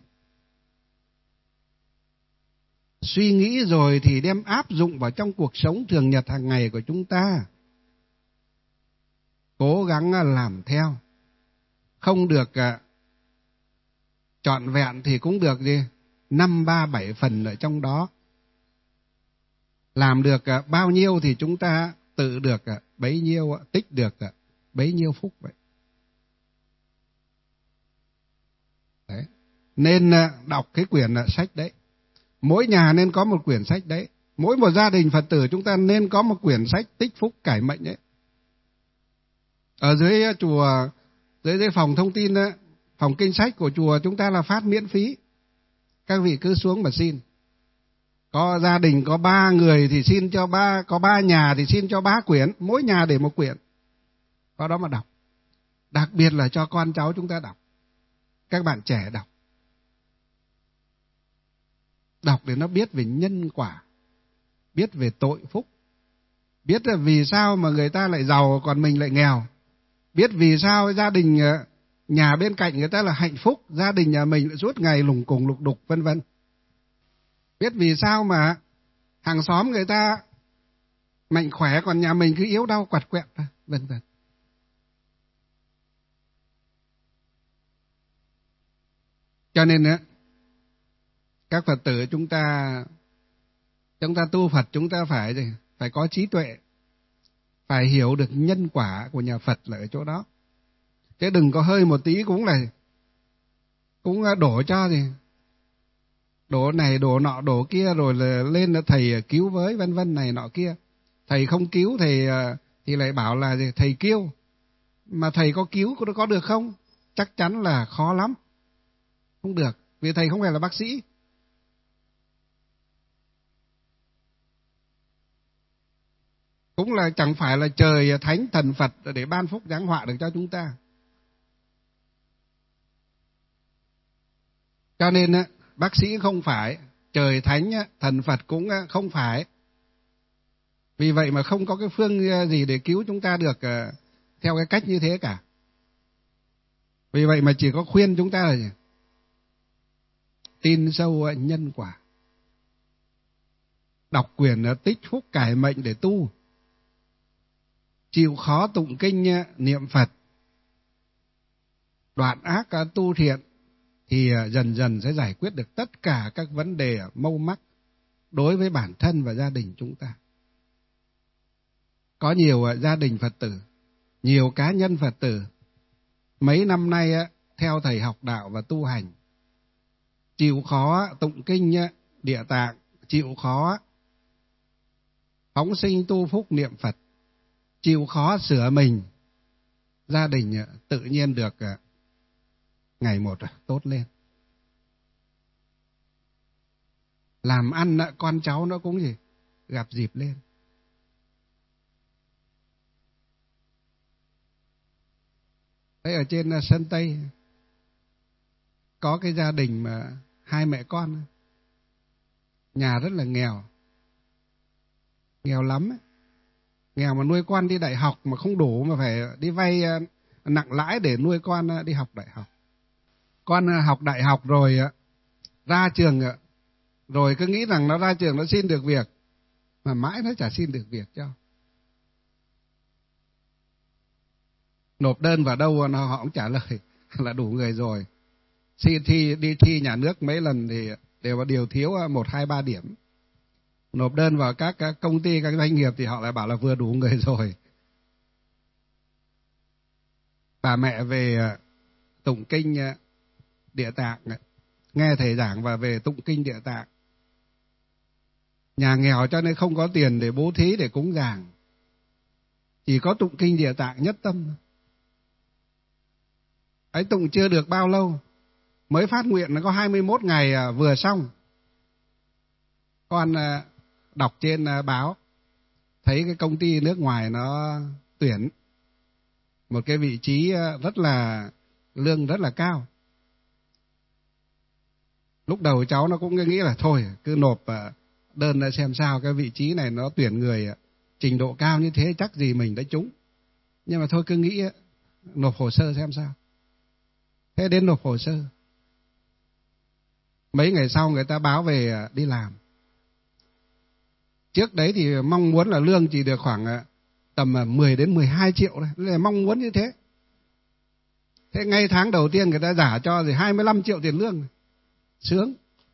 Suy nghĩ rồi thì đem áp dụng vào trong cuộc sống thường nhật hàng ngày của chúng ta. Cố gắng làm theo. Không được uh, trọn vẹn thì cũng được gì? Năm ba bảy phần ở trong đó. Làm được uh, bao nhiêu thì chúng ta tự được uh, bấy nhiêu, uh, tích được uh, bấy nhiêu phúc vậy. Đấy. Nên uh, đọc cái quyển uh, sách đấy. Mỗi nhà nên có một quyển sách đấy. Mỗi một gia đình Phật tử chúng ta nên có một quyển sách Tích Phúc Cải Mệnh đấy. Ở dưới chùa, dưới, dưới phòng thông tin, phòng kinh sách của chùa chúng ta là phát miễn phí. Các vị cứ xuống mà xin. Có gia đình có ba người thì xin cho ba, có ba nhà thì xin cho ba quyển, mỗi nhà để một quyển. Có đó mà đọc. Đặc biệt là cho con cháu chúng ta đọc. Các bạn trẻ đọc. Đọc để nó biết về nhân quả, biết về tội phúc, biết là vì sao mà người ta lại giàu còn mình lại nghèo, biết vì sao gia đình nhà bên cạnh người ta là hạnh phúc, gia đình nhà mình lại suốt ngày lùng cùng lục đục vân vân. Biết vì sao mà hàng xóm người ta mạnh khỏe còn nhà mình cứ yếu đau quặt quẹt vân vân. Cho nên á, các Phật tử chúng ta chúng ta tu Phật chúng ta phải gì? Phải có trí tuệ, phải hiểu được nhân quả của nhà Phật là ở chỗ đó. Chứ đừng có hơi một tí cũng là cũng đổ cho gì, đổ này đổ nọ đổ kia rồi là lên là thầy cứu với vân vân này nọ kia. Thầy không cứu thì thì lại bảo là gì? Thầy kêu. Mà thầy có cứu có có được không? Chắc chắn là khó lắm. Không được, vì thầy không phải là bác sĩ. Cũng là chẳng phải là trời thánh thần Phật để ban phúc giáng họa được cho chúng ta. Cho nên bác sĩ không phải, trời thánh thần Phật cũng không phải. Vì vậy mà không có cái phương gì để cứu chúng ta được theo cái cách như thế cả. Vì vậy mà chỉ có khuyên chúng ta là tin sâu nhân quả. Đọc quyển Tích Phúc Cải Mệnh để tu, chịu khó tụng kinh niệm Phật, đoạn ác tu thiện, thì dần dần sẽ giải quyết được tất cả các vấn đề mâu mắc đối với bản thân và gia đình chúng ta. Có nhiều gia đình Phật tử, nhiều cá nhân Phật tử mấy năm nay theo thầy học đạo và tu hành, chịu khó tụng kinh Địa Tạng, chịu khó phóng sinh tu phúc niệm Phật, chịu khó sửa mình, gia đình tự nhiên được ngày một tốt lên. Làm ăn con cháu nó cũng gì gặp dịp lên. Đấy, ở trên Sơn Tây có cái gia đình mà hai mẹ con, nhà rất là nghèo, nghèo lắm ấy. Nghèo mà nuôi con đi đại học mà không đủ, mà phải đi vay nặng lãi để nuôi con đi học đại học. Con học đại học rồi ra trường rồi cứ nghĩ rằng nó ra trường nó xin được việc, mà mãi nó chả xin được việc cho. Nộp đơn vào đâu nó họ cũng trả lời là đủ người rồi. Thi, thi, đi thi nhà nước mấy lần thì đều điều thiếu một, hai, ba điểm. Nộp đơn vào các, các công ty, các doanh nghiệp thì họ lại bảo là vừa đủ người rồi. Bà mẹ về tụng kinh Địa Tạng, nghe thầy giảng và về tụng kinh Địa Tạng. Nhà nghèo cho nên không có tiền để bố thí, để cúng dường, chỉ có tụng kinh Địa Tạng nhất tâm. Ấy, tụng chưa được bao lâu, mới phát nguyện nó có hai mươi mốt ngày vừa xong. Con đọc trên báo thấy cái công ty nước ngoài nó tuyển một cái vị trí rất là lương rất là cao. Lúc đầu cháu nó cũng nghĩ là thôi cứ nộp đơn ra xem sao, cái vị trí này nó tuyển người trình độ cao như thế chắc gì mình đã trúng. Nhưng mà thôi cứ nghĩ nộp hồ sơ xem sao. Thế đến nộp hồ sơ, mấy ngày sau người ta báo về đi làm. Trước đấy thì mong muốn là lương chỉ được khoảng tầm mười đến mười hai triệu thôi, là mong muốn như thế. Thế ngay tháng đầu tiên người ta giả cho thì hai mươi lăm triệu tiền lương. Sướng.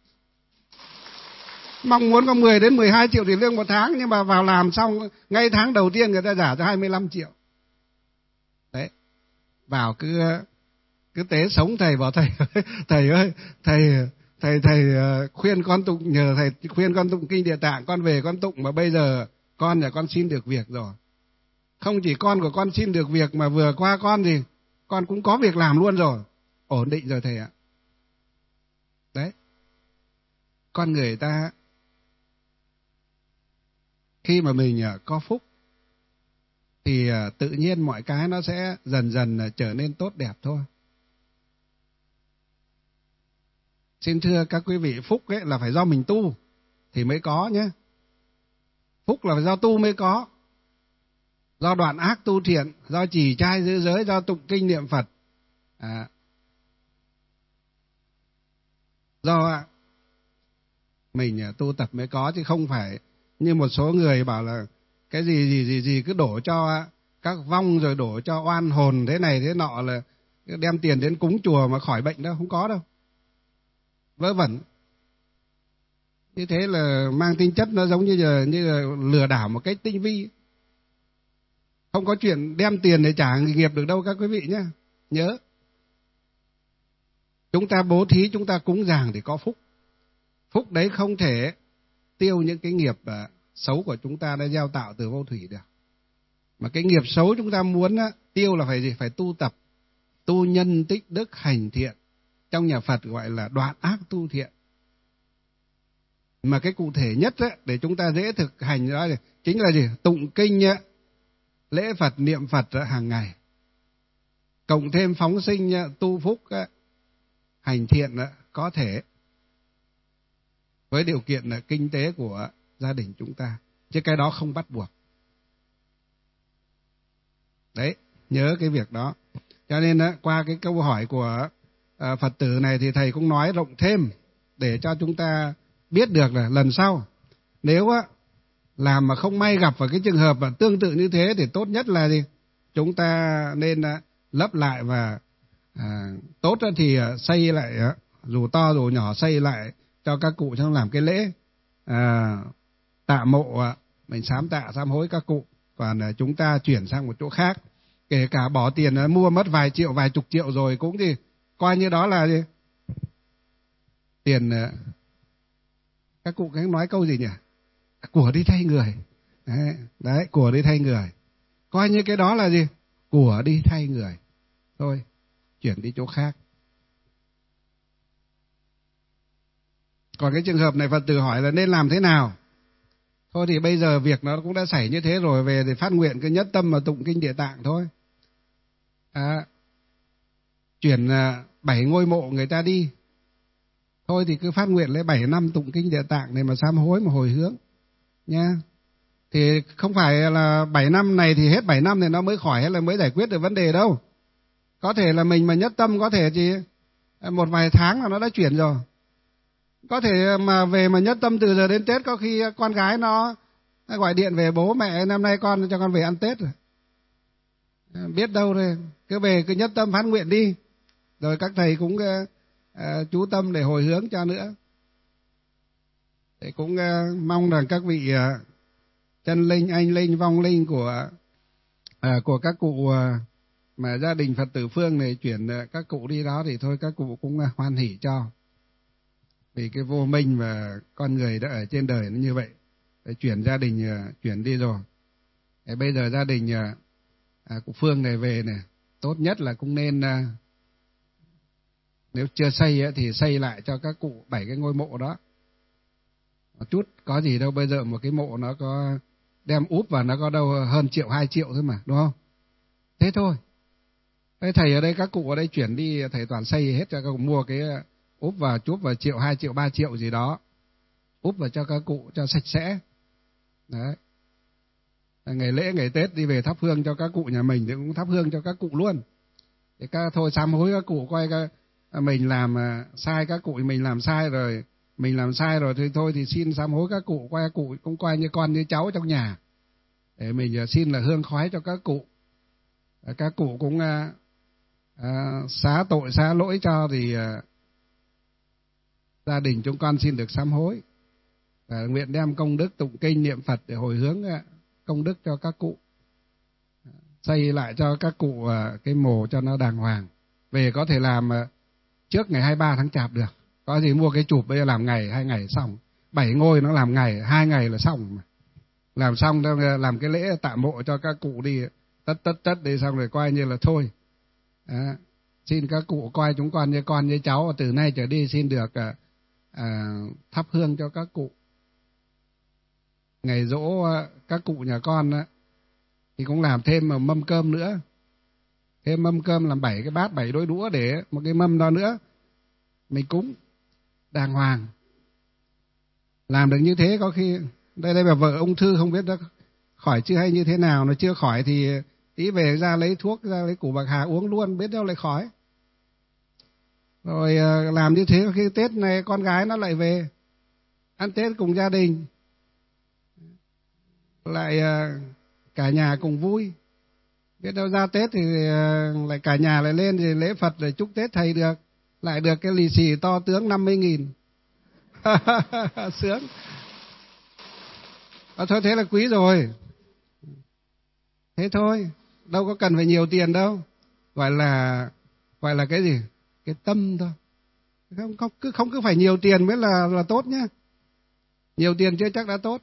Mong muốn có mười đến mười hai triệu tiền lương một tháng, nhưng mà vào làm xong ngay tháng đầu tiên người ta giả cho hai mươi lăm triệu. Đấy. Vào cứ cứ tế sống thầy, bảo thầy thầy ơi, thầy thầy thầy khuyên con tụng, nhờ thầy khuyên con tụng kinh Địa Tạng, con về con tụng mà bây giờ con nhà con xin được việc rồi. Không chỉ con của con xin được việc mà vừa qua con gì, con cũng có việc làm luôn rồi, ổn định rồi thầy ạ. Đấy. Con người ta khi mà mình có phúc thì tự nhiên mọi cái nó sẽ dần dần trở nên tốt đẹp thôi. Xin thưa các quý vị, phúc ấy là phải do mình tu thì mới có nhé. Phúc là phải do tu mới có. Do đoạn ác tu thiện, do trì trai giữ giới, do tụng kinh niệm Phật. À, do mình tu tập mới có, chứ không phải như một số người bảo là cái gì gì gì gì cứ đổ cho các vong, rồi đổ cho oan hồn thế này thế nọ, là đem tiền đến cúng chùa mà khỏi bệnh đâu, không có đâu. Vớ vẩn. Như thế là mang tính chất nó giống như là, như là lừa đảo một cách tinh vi. Không có chuyện đem tiền để trả nghiệp được đâu các quý vị nhé. Nhớ, chúng ta bố thí, chúng ta cúng dường thì có phúc. Phúc đấy không thể tiêu những cái nghiệp uh, xấu của chúng ta đã gieo tạo từ vô thủy được. Mà cái nghiệp xấu chúng ta muốn uh, tiêu là phải gì? Phải tu tập, tu nhân tích đức hành thiện. Trong nhà Phật gọi là đoạn ác tu thiện. Mà cái cụ thể nhất ấy, để chúng ta dễ thực hành đó là, chính là gì? Tụng kinh, lễ Phật, niệm Phật hàng ngày. Cộng thêm phóng sinh, tu phúc, hành thiện có thể. Với điều kiện là kinh tế của gia đình chúng ta. Chứ cái đó không bắt buộc. Đấy, nhớ cái việc đó. Cho nên qua cái câu hỏi của Phật tử này thì thầy cũng nói rộng thêm để cho chúng ta biết được là lần sau nếu á làm mà không may gặp vào cái trường hợp mà tương tự như thế thì tốt nhất là gì? Chúng ta nên lấp lại và à, tốt thì xây lại, dù to dù nhỏ xây lại cho các cụ trong làm cái lễ à, tạ mộ, mình sám tạ sám hối các cụ. Còn chúng ta chuyển sang một chỗ khác, kể cả bỏ tiền mua mất vài triệu vài chục triệu rồi cũng thì coi như đó là gì? Tiền, các cụ cái nói câu gì nhỉ? Của đi thay người. Đấy, đấy, của đi thay người. Coi như cái đó là gì? Của đi thay người. Thôi, chuyển đi chỗ khác. Còn cái trường hợp này Phật tử hỏi là nên làm thế nào? Thôi thì bây giờ việc nó cũng đã xảy như thế rồi, về để phát nguyện cái nhất tâm mà tụng kinh Địa Tạng thôi. À, chuyển bảy ngôi mộ người ta đi. Thôi thì cứ phát nguyện lấy bảy năm tụng kinh Địa Tạng này mà sám hối mà hồi hướng nha. Thì không phải là bảy năm này thì hết bảy năm thì nó mới khỏi hay là mới giải quyết được vấn đề đâu. Có thể là mình mà nhất tâm có thể chỉ một vài tháng là nó đã chuyển rồi. Có thể mà về mà nhất tâm từ giờ đến Tết, có khi con gái nó gọi điện về: bố mẹ năm nay con cho con về ăn Tết rồi. Biết đâu rồi, cứ về cứ nhất tâm phát nguyện đi. Rồi các thầy cũng uh, chú tâm để hồi hướng cho nữa. Thì cũng uh, mong rằng các vị uh, chân linh, anh linh, vong linh của uh, của các cụ uh, mà gia đình Phật tử Phương này chuyển uh, các cụ đi đó thì thôi các cụ cũng uh, hoan hỉ cho. Vì cái vô minh và con người đã ở trên đời nó như vậy. Để chuyển gia đình uh, chuyển đi rồi. Để bây giờ gia đình uh, À, cụ Phương này về này, tốt nhất là cũng nên à, nếu chưa xây ấy, thì xây lại cho các cụ bảy cái ngôi mộ đó một chút, có gì đâu, bây giờ một cái mộ nó có đem úp vào nó có đâu hơn triệu hai triệu thôi mà, đúng không? Thế thôi. Thế thầy ở đây, các cụ ở đây chuyển đi, thầy toàn xây hết cho các cụ, mua cái úp vào chúp vào triệu hai triệu ba triệu gì đó, úp vào cho các cụ cho sạch sẽ. Đấy. Ngày lễ ngày Tết đi về thắp hương cho các cụ nhà mình thì cũng thắp hương cho các cụ luôn. Thì các thôi sám hối các cụ, coi các, mình làm sai, các cụ mình làm sai rồi, mình làm sai rồi thì thôi thì xin sám hối các cụ, coi các cụ cũng coi như con như cháu trong nhà. Để mình xin là hương khói cho các cụ. Các cụ cũng à, à, xá tội xá lỗi cho thì à, gia đình chúng con xin được sám hối. Và nguyện đem công đức tụng kinh niệm Phật để hồi hướng à, công đức cho các cụ, xây lại cho các cụ cái mồ cho nó đàng hoàng. Về có thể làm trước ngày hai mươi ba tháng Chạp được, có gì mua cái chụp bây giờ làm ngày hai ngày xong, bảy ngôi nó làm ngày hai ngày là xong. Làm xong làm cái lễ tạ mộ cho các cụ đi, tất tất tất đi xong rồi coi như là thôi. Đó. Xin các cụ coi chúng con như con như cháu, từ nay trở đi xin được à, à, thắp hương cho các cụ. Ngày giỗ các cụ nhà con á, thì cũng làm thêm một mâm cơm nữa. Thêm mâm cơm làm bảy cái bát, bảy đôi đũa để một cái mâm đó nữa. Mình cúng đàng hoàng. Làm được như thế có khi... Đây đây bà vợ ung thư không biết nó khỏi chưa hay như thế nào. Nó chưa khỏi thì tí về ra lấy thuốc, ra lấy củ bạc hà uống luôn, biết đâu lại khỏi. Rồi làm như thế khi Tết này con gái nó lại về ăn Tết cùng gia đình, lại cả nhà cùng vui. Biết đâu ra Tết thì lại cả nhà lại lên thì lễ Phật để chúc Tết thầy được, lại được cái lì xì to tướng năm mươi nghìn. Sướng. À, thôi thế là quý rồi. Thế thôi, đâu có cần phải nhiều tiền đâu. Gọi là gọi là cái gì? Cái tâm thôi. Không, không, cứ, không cứ phải nhiều tiền mới là, là tốt nhá. Nhiều tiền chưa chắc đã tốt.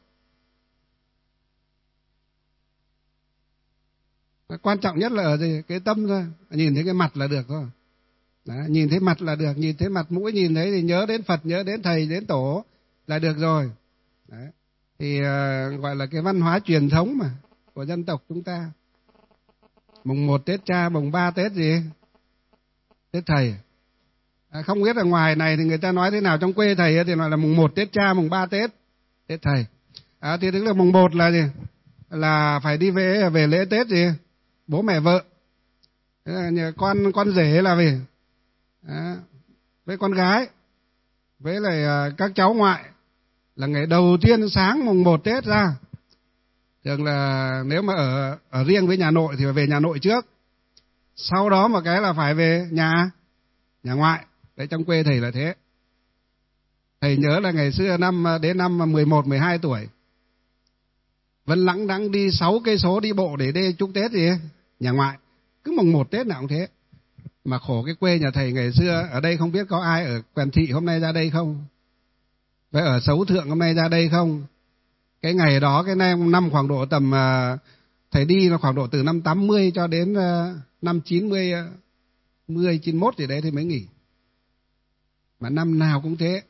Quan trọng nhất là ở gì? Cái tâm thôi. Nhìn thấy cái mặt là được thôi. Đó, nhìn thấy mặt là được. Nhìn thấy mặt mũi, nhìn thấy thì nhớ đến Phật, nhớ đến Thầy, đến Tổ là được rồi. Đấy. Thì uh, gọi là cái văn hóa truyền thống mà của dân tộc chúng ta. Mùng một Tết Cha, mùng ba Tết gì? Tết Thầy. À, không biết ở ngoài này thì người ta nói thế nào, trong quê Thầy thì nói là mùng một Tết Cha, mùng ba Tết Tết Thầy. À, thì tức là mùng một là gì? Là phải đi về về lễ Tết gì? Bố mẹ vợ. Con con rể là về. À, với con gái. với lại các cháu ngoại là ngày đầu tiên sáng mùng một Tết ra. Thường là nếu mà ở ở riêng với nhà nội thì phải về nhà nội trước. Sau đó một cái là phải về nhà nhà ngoại. Đấy, trong quê thầy là thế. Thầy nhớ là ngày xưa năm đến năm mười một, mười hai tuổi vẫn lẵng đẵng đi sáu cây số đi bộ để đi chúc Tết gì nhà ngoại. Cứ mùng một Tết nào cũng thế. Mà khổ cái quê nhà thầy ngày xưa, ở đây không biết có ai ở Quảng Trị hôm nay ra đây không? Vậy ở Sấu Thượng hôm nay ra đây không? Cái ngày đó, cái năm, năm khoảng độ tầm, thầy đi là khoảng độ từ năm tám mươi cho đến năm chín mươi, mười, chín mươi mốt gì đấy thì mới nghỉ. Mà năm nào cũng thế.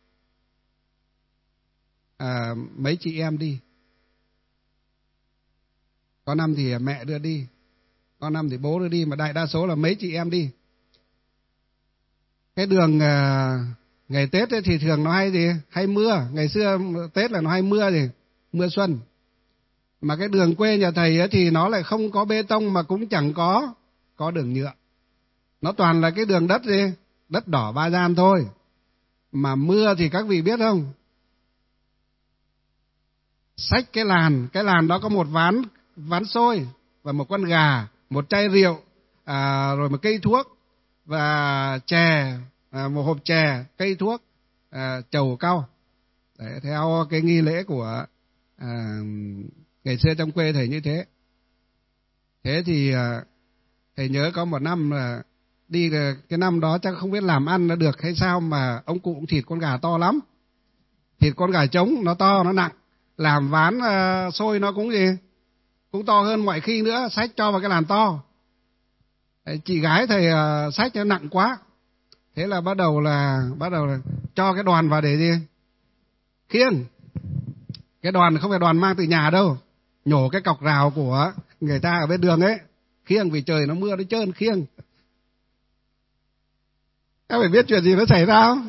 À, mấy chị em đi. Có năm thì mẹ đưa đi, có năm thì bố đưa đi, mà đại đa số là mấy chị em đi. Cái đường à, ngày Tết ấy thì thường nó hay gì? Hay mưa. Ngày xưa Tết là nó hay mưa gì? Mưa xuân. Mà cái đường quê nhà thầy ấy thì nó lại không có bê tông mà cũng chẳng có có đường nhựa. Nó toàn là cái đường đất gì? Đất đỏ ba gian thôi. Mà mưa thì các vị biết không? Xách cái làn, cái làn đó có một ván ván xôi và một con gà, một chai rượu, à, rồi một cây thuốc và chè, à, một hộp chè, cây thuốc, à, trầu cau. Đấy, theo cái nghi lễ của à, ngày xưa trong quê thầy như thế. Thế thì à, thầy nhớ có một năm là đi, cái năm đó chắc không biết làm ăn nó được hay sao mà ông cụ cũng thịt con gà to lắm. Thịt con gà trống nó to, nó nặng. Làm ván uh, xôi nó cũng gì? Cũng to hơn mọi khi nữa, xách cho vào cái làn to. Đấy, chị gái thầy uh, xách nó nặng quá. Thế là bắt đầu là bắt đầu là cho cái đoàn vào để gì? Khiêng. Cái đoàn không phải đoàn mang từ nhà đâu. Nhổ cái cọc rào của người ta ở bên đường ấy. Khiêng vì trời nó mưa nó trơn khiêng. Các phải biết chuyện gì nó xảy ra không?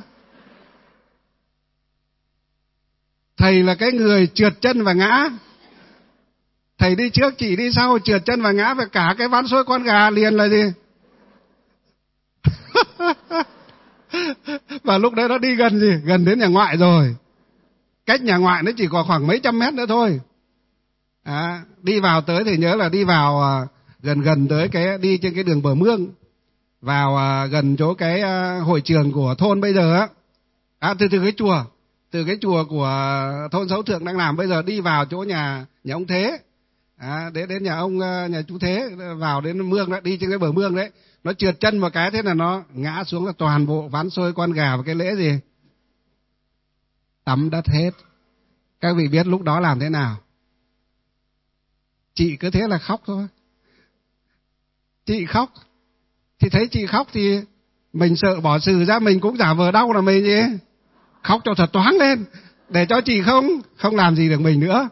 Thầy là cái người trượt chân và ngã. Thầy đi trước, chị đi sau, trượt chân và ngã, và cả cái ván xôi con gà liền là gì? Và lúc đấy nó đi gần gì? Gần đến nhà ngoại rồi. Cách nhà ngoại nó chỉ còn khoảng mấy trăm mét nữa thôi. À, đi vào tới thì nhớ là đi vào à, gần gần tới cái, đi trên cái đường bờ mương. Vào à, gần chỗ cái à, hội trường của thôn bây giờ á. À, từ từ cái chùa. Từ cái chùa của thôn Sấu Thượng đang làm bây giờ đi vào chỗ nhà nhà ông Thế. À, đến đến nhà ông nhà chú Thế, vào đến mương đó, đi trên cái bờ mương đấy, nó trượt chân một cái thế là nó ngã xuống, là toàn bộ ván xôi con gà và cái lễ gì tắm đất hết. Các vị biết lúc đó làm thế nào? Chị cứ thế là khóc thôi. Chị khóc thì thấy chị khóc thì mình sợ bỏ xử ra, mình cũng giả vờ đau là mình gì khóc cho thật toáng lên để cho chị không không làm gì được mình nữa.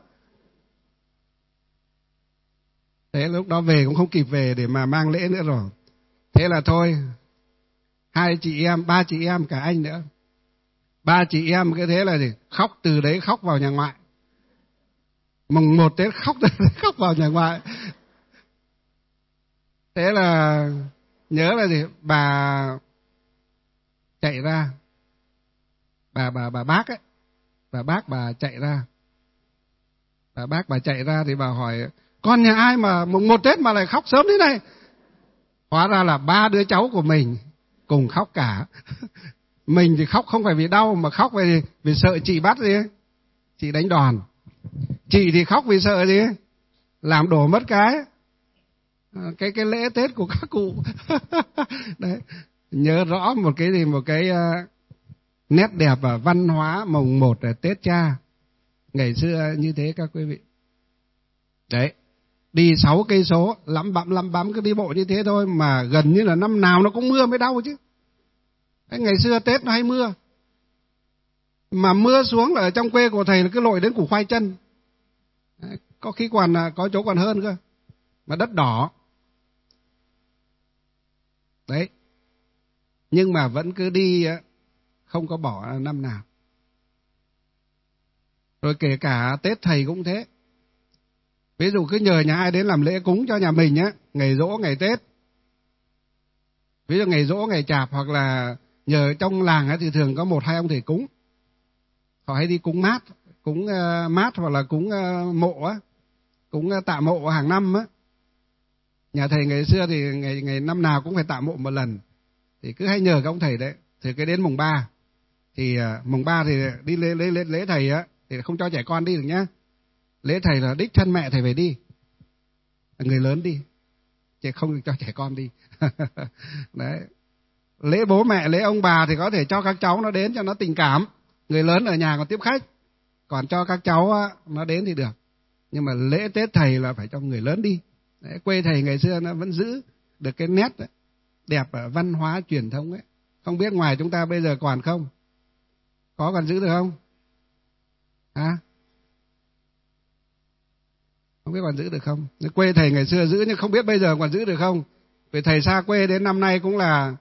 Thế lúc đó về cũng không kịp về để mà mang lễ nữa rồi. Thế là thôi, hai chị em, ba chị em, cả anh nữa, ba chị em cái thế là gì khóc, từ đấy khóc vào nhà ngoại. Mùng một Tết khóc khóc vào nhà ngoại. Thế là nhớ là gì bà chạy ra, bà bà bà bác ấy, bà bác bà chạy ra, bà bác bà chạy ra thì bà hỏi con nhà ai mà mùng một Tết mà lại khóc sớm thế này? Hóa ra là ba đứa cháu của mình cùng khóc cả. Mình thì khóc không phải vì đau mà khóc vì vì sợ chị bắt gì, chị đánh đòn. Chị thì khóc vì sợ gì, làm đổ mất cái cái cái lễ Tết của các cụ. Đấy, nhớ rõ một cái gì, một cái uh, nét đẹp và văn hóa mùng một là Tết cha ngày xưa như thế các quý vị. Đấy, đi sáu cây số lắm bắm lắm bắm cứ đi bộ như thế thôi mà gần như là năm nào nó cũng mưa mới đau chứ. Đấy, ngày xưa Tết nó hay mưa, mà mưa xuống là ở trong quê của thầy là cứ lội đến củ khoai chân. Đấy, có khi còn có chỗ còn hơn cơ, mà đất đỏ. Đấy, nhưng mà vẫn cứ đi, không có bỏ năm nào. Rồi kể cả Tết thầy cũng thế. Ví dụ cứ nhờ nhà ai đến làm lễ cúng cho nhà mình á, ngày giỗ, ngày Tết. Ví dụ ngày giỗ, ngày Chạp hoặc là Nhờ trong làng ấy thì thường có một hai ông thầy cúng, họ hay đi cúng mát, cúng uh, mát hoặc là cúng uh, mộ á, cúng uh, tạ mộ hàng năm á. Nhà thầy ngày xưa thì ngày ngày năm nào cũng phải tạ mộ một lần, thì cứ hay nhờ các ông thầy đấy. Thì cái đến mùng ba thì uh, mùng ba thì đi lễ lễ lễ, lễ thầy á, thì không cho trẻ con đi được nhá. Lễ thầy là đích thân mẹ thầy phải đi, người lớn đi, chứ không cho trẻ con đi. Đấy. Lễ bố mẹ, lễ ông bà thì có thể cho các cháu nó đến cho nó tình cảm, người lớn ở nhà còn tiếp khách, còn cho các cháu á, nó đến thì được. Nhưng mà lễ Tết thầy là phải cho người lớn đi. Đấy, quê thầy ngày xưa nó vẫn giữ được cái nét đấy, đẹp ở văn hóa truyền thống ấy. Không biết ngoài chúng ta bây giờ còn không? Có còn giữ được không? Hả? Không biết còn giữ được không? Quê thầy ngày xưa giữ nhưng không biết bây giờ còn giữ được không? Vì thầy xa quê đến năm nay cũng là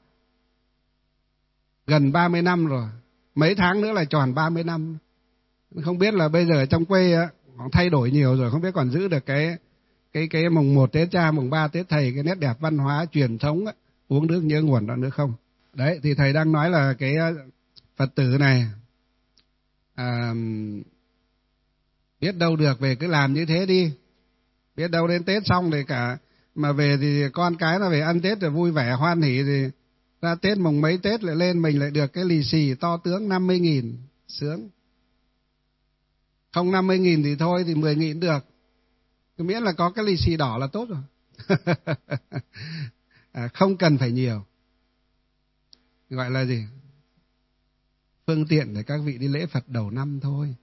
gần ba mươi năm rồi. Mấy tháng nữa là tròn ba mươi năm. Không biết là bây giờ trong quê á, thay đổi nhiều rồi, không biết còn giữ được cái cái cái mùng một Tết cha, mùng ba Tết thầy, cái nét đẹp văn hóa truyền thống á, uống nước nhớ nguồn đó nữa không? Đấy, thì thầy đang nói là cái Phật tử này à, biết đâu được về cứ làm như thế đi. Biết đâu đến Tết xong thì cả mà về thì con cái nó về ăn Tết rồi vui vẻ hoan hỉ, thì ra Tết mùng mấy Tết lại lên mình lại được cái lì xì to tướng năm mươi nghìn, sướng. Không năm mươi nghìn thì thôi, thì mười nghìn được. Cứ miễn là có cái lì xì đỏ là tốt rồi. À, không cần phải nhiều. Gọi là gì? Phương tiện để các vị đi lễ Phật đầu năm thôi.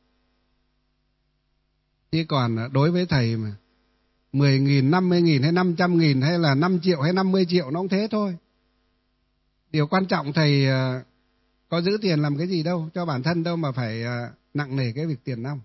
Chứ còn đối với thầy mà mười nghìn, năm mươi nghìn hay năm trăm nghìn hay là năm triệu hay năm mươi triệu nó cũng thế thôi. Điều quan trọng thầy có giữ tiền làm cái gì đâu, cho bản thân đâu mà phải nặng nề cái việc tiền nong.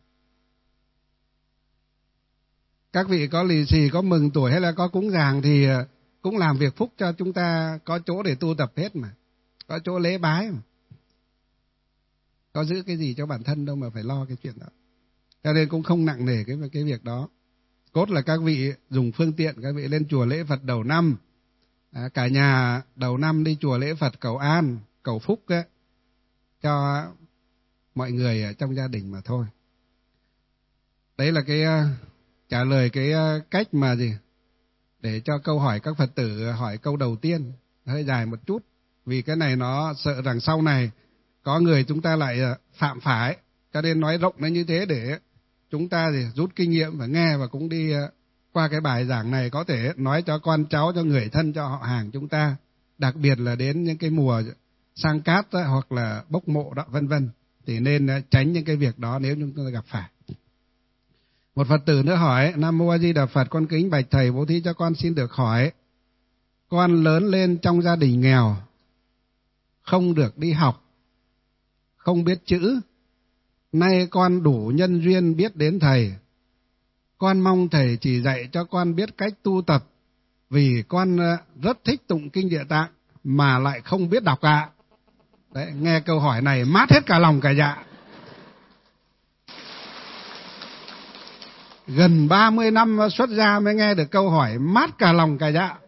Các vị có lì xì, có mừng tuổi hay là có cúng dường thì cũng làm việc phúc cho chúng ta, có chỗ để tu tập hết mà, có chỗ lễ bái mà. Có giữ cái gì cho bản thân đâu mà phải lo cái chuyện đó. Cho nên cũng không nặng nề cái cái việc đó. Cốt là các vị dùng phương tiện, các vị lên chùa lễ Phật đầu năm. À, cả nhà đầu năm đi chùa lễ Phật cầu an, cầu phúc ấy, cho mọi người ở trong gia đình mà thôi. Đấy là cái uh, trả lời cái uh, cách mà gì để cho câu hỏi các Phật tử hỏi câu đầu tiên hơi dài một chút, vì cái này nó sợ rằng sau này có người chúng ta lại uh, phạm phải, cho nên nói rộng nó như thế để chúng ta thì rút kinh nghiệm và nghe, và cũng đi uh, qua cái bài giảng này có thể nói cho con cháu, cho người thân, cho họ hàng chúng ta, đặc biệt là đến những cái mùa sang cát đó, hoặc là bốc mộ đó, vân vân, thì nên tránh những cái việc đó nếu chúng ta gặp phải. Một Phật tử nữa hỏi: Nam Mô A Di Đà Phật, con kính bạch thầy, bố thí cho con xin được hỏi, con lớn lên trong gia đình nghèo, không được đi học, không biết chữ, nay con đủ nhân duyên biết đến thầy. Con mong thầy chỉ dạy cho con biết cách tu tập, vì con rất thích tụng kinh Địa Tạng mà lại không biết đọc ạ. Đấy, nghe câu hỏi này mát hết cả lòng cả dạ. Gần ba mươi năm xuất gia mới nghe được câu hỏi mát cả lòng cả dạ.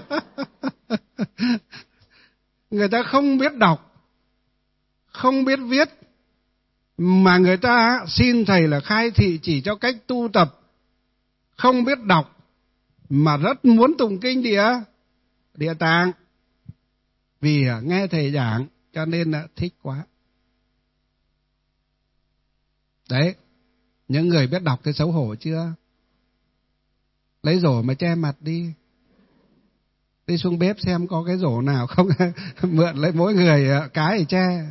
Người ta không biết đọc, không biết viết, mà người ta xin thầy là khai thị chỉ cho cách tu tập. Không biết đọc mà rất muốn tụng kinh địa địa tạng, vì nghe thầy giảng cho nên là thích quá. Đấy, những người biết đọc thì xấu hổ chưa? Lấy rổ mà che mặt đi, đi xuống bếp xem có cái rổ nào không mượn lấy mỗi người cái để che.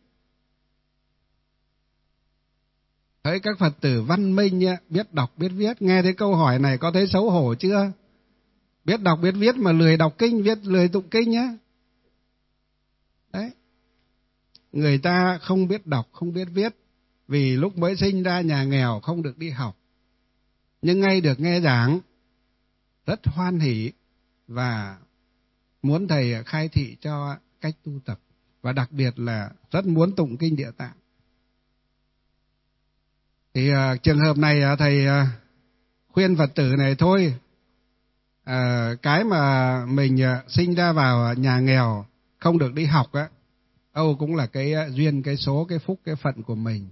Thấy các Phật tử văn minh biết đọc biết viết, nghe thấy câu hỏi này có thấy xấu hổ chưa? Biết đọc biết viết mà lười đọc kinh, viết lười tụng kinh nhá. Đấy, người ta không biết đọc không biết viết vì lúc mới sinh ra nhà nghèo, không được đi học, nhưng ngay được nghe giảng rất hoan hỉ và muốn thầy khai thị cho cách tu tập, và đặc biệt là rất muốn tụng kinh Địa Tạng. Thì uh, trường hợp này uh, thầy uh, khuyên Phật tử này thôi, uh, cái mà mình uh, sinh ra vào nhà nghèo, không được đi học á, Âu cũng là cái duyên, cái số, cái phúc, cái phận của mình.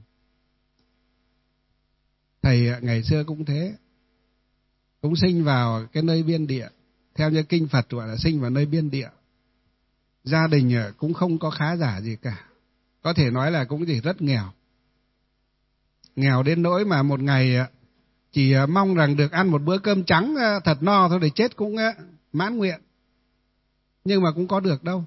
Thầy ngày xưa cũng thế, cũng sinh vào cái nơi biên địa, theo như kinh Phật gọi là sinh vào nơi biên địa. Gia đình cũng không có khá giả gì cả, có thể nói là cũng chỉ rất nghèo. Nghèo đến nỗi mà một ngày chỉ mong rằng được ăn một bữa cơm trắng thật no thôi, để chết cũng mãn nguyện. Nhưng mà cũng có được đâu.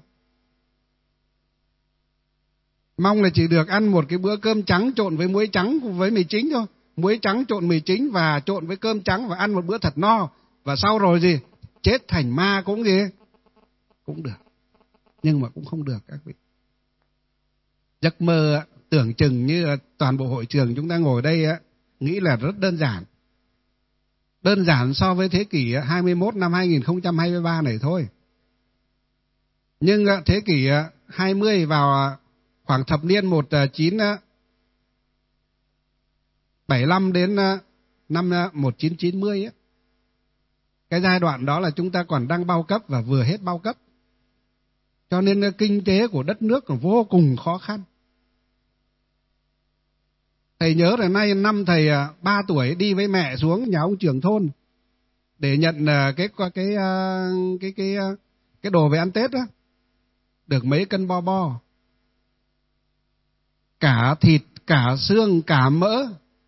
Mong là chỉ được ăn một cái bữa cơm trắng trộn với muối trắng với mì chính thôi. Muối trắng trộn mì chính và trộn với cơm trắng và ăn một bữa thật no. Và sau rồi gì? Chết thành ma cũng gì? Cũng được. Nhưng mà cũng không được các vị. Giấc mơ tưởng chừng như toàn bộ hội trường chúng ta ngồi đây nghĩ là rất đơn giản. Đơn giản so với thế kỷ hai mươi mốt năm hai nghìn không trăm hai mươi ba này thôi. Nhưng thế kỷ hai mươi vào khoảng thập niên một nghìn chín trăm bảy mươi lăm đến năm một nghìn chín trăm chín mươi ấy, cái giai đoạn đó là chúng ta còn đang bao cấp và vừa hết bao cấp. Cho nên kinh tế của đất nước còn vô cùng khó khăn. Thầy nhớ là nay năm thầy ba tuổi đi với mẹ xuống nhà ông trưởng thôn để nhận cái cái cái cái cái, cái đồ về ăn Tết đó. Được mấy cân bo bo. Cả thịt, cả xương, cả mỡ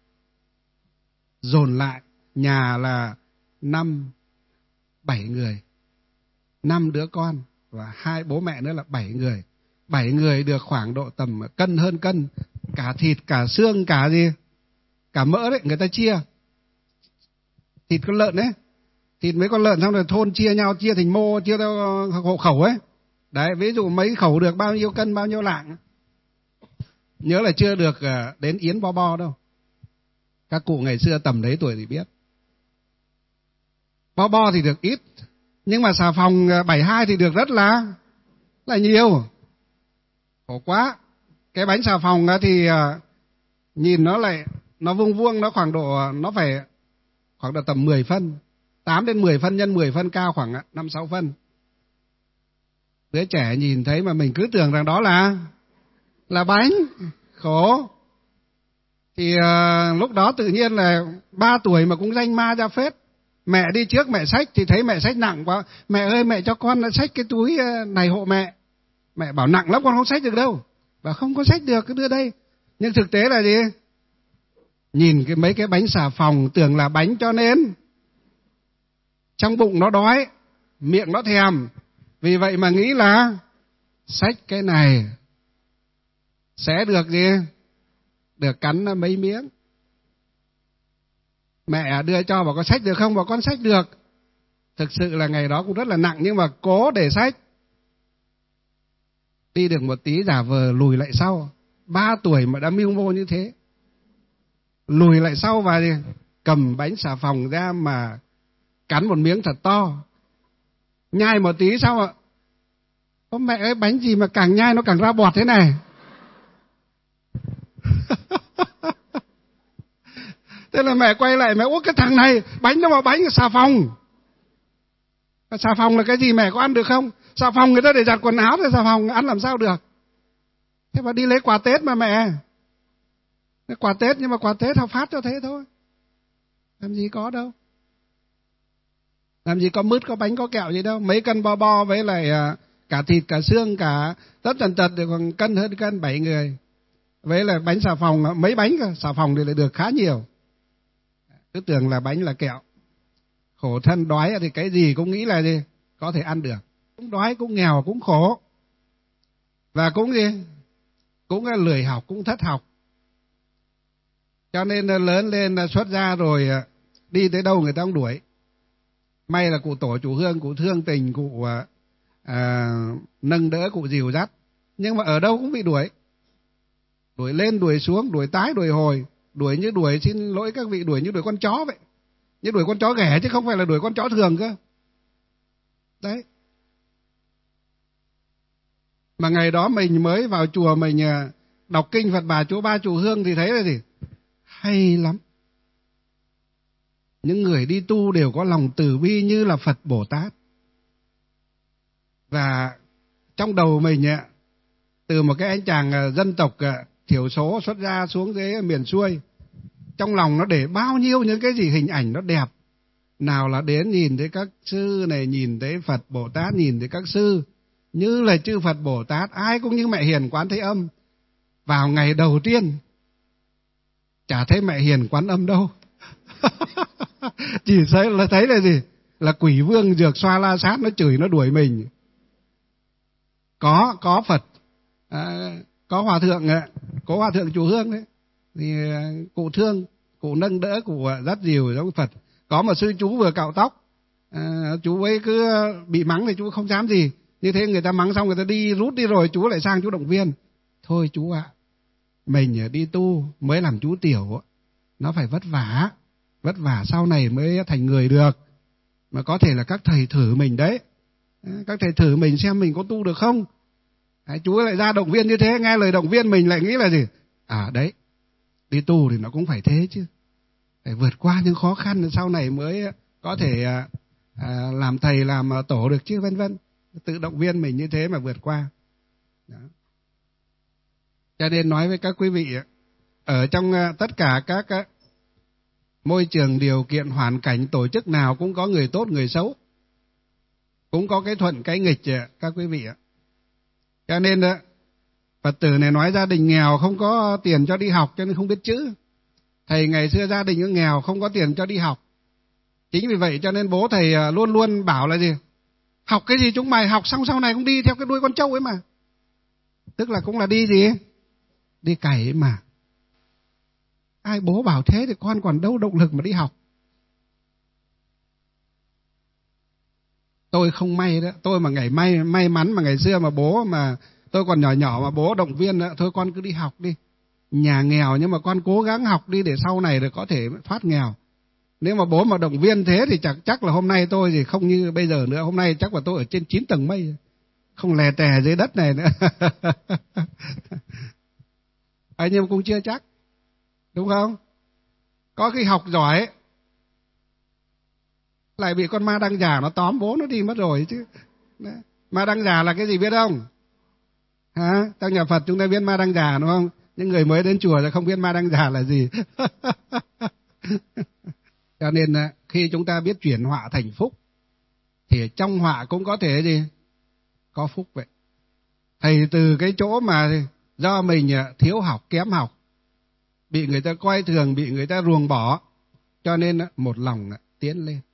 dồn lại. Nhà là năm, bảy người. Năm đứa con và hai bố mẹ nữa là bảy người. Bảy người được khoảng độ tầm cân hơn cân. Cả thịt, cả xương, cả gì? Cả mỡ đấy, người ta chia. Thịt con lợn đấy. Thịt mấy con lợn xong rồi thôn chia nhau, chia thành mô, chia theo hộ khẩu ấy. Đấy, ví dụ mấy khẩu được bao nhiêu cân, bao nhiêu lạng. Nhớ là chưa được đến yến bo bo đâu. Các cụ ngày xưa tầm đấy tuổi thì biết. Bo bo thì được ít, nhưng mà xà phòng bảy hai thì được rất là là nhiều. Khổ quá. Cái bánh xà phòng thì nhìn nó lại nó vuông vuông, nó khoảng độ nó phải khoảng độ tầm mười phân, tám đến mười phân nhân mười phân, cao khoảng năm sáu phân. Đứa trẻ nhìn thấy mà mình cứ tưởng rằng đó là là bánh. Khổ. Thì uh, lúc đó tự nhiên là ba tuổi mà cũng danh ma ra phết. Mẹ đi trước mẹ xách thì thấy mẹ xách nặng quá. Mẹ ơi, mẹ cho con xách cái túi này hộ mẹ. Mẹ bảo nặng lắm con không xách được đâu. Và không có xách được, cứ đưa đây. Nhưng thực tế là gì? Nhìn cái mấy cái bánh xà phòng tưởng là bánh, cho nên trong bụng nó đói, miệng nó thèm. Vì vậy mà nghĩ là xách cái này sẽ được gì? Được cắn mấy miếng. Mẹ đưa cho bảo con xách được không? Bảo con xách được. Thực sự là ngày đó cũng rất là nặng, nhưng mà cố để xách. Đi được một tí giả vờ lùi lại sau. Ba tuổi mà đã mưu mô như thế. Lùi lại sau và cầm bánh xà phòng ra mà cắn một miếng thật to. Nhai một tí sau ạ. Ô mẹ ơi, bánh gì mà càng nhai nó càng ra bọt thế này. Thế là mẹ quay lại, mẹ ủa cái thằng này bánh nó mà bánh xà phòng. Xà phòng là cái gì mẹ có ăn được không? Xà phòng người ta để giặt quần áo thì xà phòng ăn làm sao được? Thế mà đi lấy quà Tết mà mẹ. Quà Tết, nhưng mà quà Tết họ phát cho thế thôi. Làm gì có đâu. Làm gì có mứt, có bánh, có kẹo gì đâu. Mấy cân bo bo với lại cả thịt, cả xương, cả tất tần tật được khoảng cân hơn cân, bảy người. Với lại bánh xà phòng, mấy bánh cơ, xà phòng thì lại được khá nhiều. Cứ tưởng là bánh là kẹo. Khổ thân đói thì cái gì cũng nghĩ là gì? Có thể ăn được. Cũng đói, cũng nghèo, cũng khổ. Và cũng gì? Cũng lười học, cũng thất học. Cho nên lớn lên xuất ra rồi đi tới đâu người ta cũng đuổi. May là cụ tổ chủ hương, cụ thương tình, cụ à, nâng đỡ, cụ dìu dắt. Nhưng mà ở đâu cũng bị đuổi. Đuổi lên, đuổi xuống, đuổi tái, đuổi hồi. Đuổi như đuổi, xin lỗi các vị, đuổi như đuổi con chó vậy. Như đuổi con chó ghẻ chứ không phải là đuổi con chó thường cơ. Đấy. Mà ngày đó mình mới vào chùa, mình đọc kinh Phật Bà Chỗ Ba Chùa Hương thì thấy là gì? Hay lắm. Những người đi tu đều có lòng từ bi như là Phật Bồ Tát. Và trong đầu mình từ một cái anh chàng dân tộc thiểu số xuất gia xuống dưới miền xuôi, trong lòng nó để bao nhiêu những cái gì hình ảnh nó đẹp. Nào là đến nhìn thấy các sư này, nhìn thấy Phật Bồ Tát, nhìn thấy các sư như là chư Phật Bồ Tát, ai cũng như mẹ Hiền Quán Thế Âm. Vào ngày đầu tiên chả thấy mẹ Hiền Quán Âm đâu. Chỉ thấy là thấy là gì? Là quỷ vương Dược Xoa La Sát nó chửi, nó đuổi mình. Có có Phật, à, có hòa thượng, có hòa thượng chùa Hương đấy, thì cụ thương, cụ nâng đỡ, cụ dắt dìu giống Phật. Có một sư chú vừa cạo tóc, à, chú ấy cứ bị mắng thì chú không dám gì. Như thế người ta mắng xong người ta đi rút đi rồi, chú lại sang chú động viên. Thôi chú ạ, à, mình đi tu mới làm chú tiểu, nó phải vất vả, vất vả sau này mới thành người được. Mà có thể là các thầy thử mình đấy, các thầy thử mình xem mình có tu được không. Đấy, chú lại ra động viên như thế, nghe lời động viên mình lại nghĩ là gì? À đấy, đi tu thì nó cũng phải thế chứ, phải vượt qua những khó khăn sau này mới có thể à, à, làm thầy làm tổ được chứ, vân vân. Tự động viên mình như thế mà vượt qua. Đó. Cho nên nói với các quý vị, ở trong tất cả các môi trường, điều kiện, hoàn cảnh, tổ chức nào cũng có người tốt, người xấu, cũng có cái thuận, cái nghịch các quý vị ạ. Cho nên Phật tử này nói gia đình nghèo không có tiền cho đi học cho nên không biết chữ. Thầy ngày xưa gia đình nghèo không có tiền cho đi học. Chính vì vậy cho nên bố thầy luôn luôn bảo là gì? Học cái gì chúng mày, học xong sau này cũng đi theo cái đuôi con trâu ấy mà. Tức là cũng là đi gì? Đi cày ấy mà. Ai bố bảo thế thì con còn đâu động lực mà đi học. Tôi không may đó, tôi mà ngày may may mắn mà ngày xưa mà bố mà tôi còn nhỏ nhỏ mà bố động viên đó, thôi con cứ đi học đi. Nhà nghèo nhưng mà con cố gắng học đi để sau này được có thể thoát nghèo. Nếu mà bố mà động viên thế thì chắc chắc là hôm nay tôi thì không như bây giờ nữa, hôm nay chắc là tôi ở trên chín tầng mây, không lè tè dưới đất này nữa. Anh em cũng chưa chắc, đúng không? Có khi học giỏi lại bị con ma đăng già nó tóm bố nó đi mất rồi chứ. Đấy. Ma đăng già là cái gì biết không? Hả? Trong nhà Phật chúng ta biết ma đăng già đúng không? Những người mới đến chùa thì không biết ma đăng già là gì. Cho nên khi chúng ta biết chuyển họa thành phúc thì trong họa cũng có thể gì? Có phúc vậy. Thầy từ cái chỗ mà do mình thiếu học, kém học, bị người ta coi thường, bị người ta ruồng bỏ, cho nên một lòng tiến lên.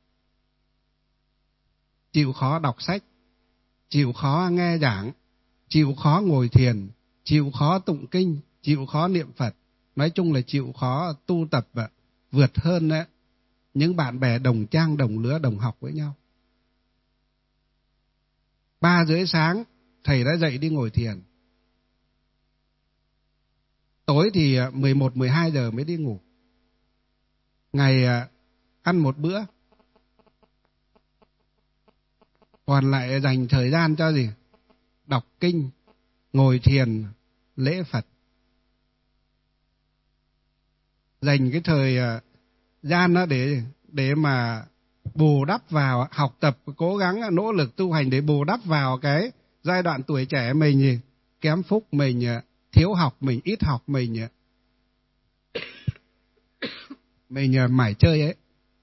Chịu khó đọc sách, chịu khó nghe giảng, chịu khó ngồi thiền, chịu khó tụng kinh, chịu khó niệm Phật. Nói chung là chịu khó tu tập vượt hơn những bạn bè đồng trang, đồng lứa, đồng học với nhau. Ba rưỡi sáng thầy đã dậy đi ngồi thiền. Tối thì mười một, mười hai giờ mới đi ngủ. Ngày ăn một bữa, còn lại dành thời gian cho gì? Đọc kinh, ngồi thiền, lễ Phật. Dành cái thời gian đó để để mà bù đắp vào học tập, cố gắng nỗ lực tu hành để bù đắp vào cái giai đoạn tuổi trẻ mình gì? Kém phúc, mình thiếu học, mình ít học, mình mình mải chơi ấy.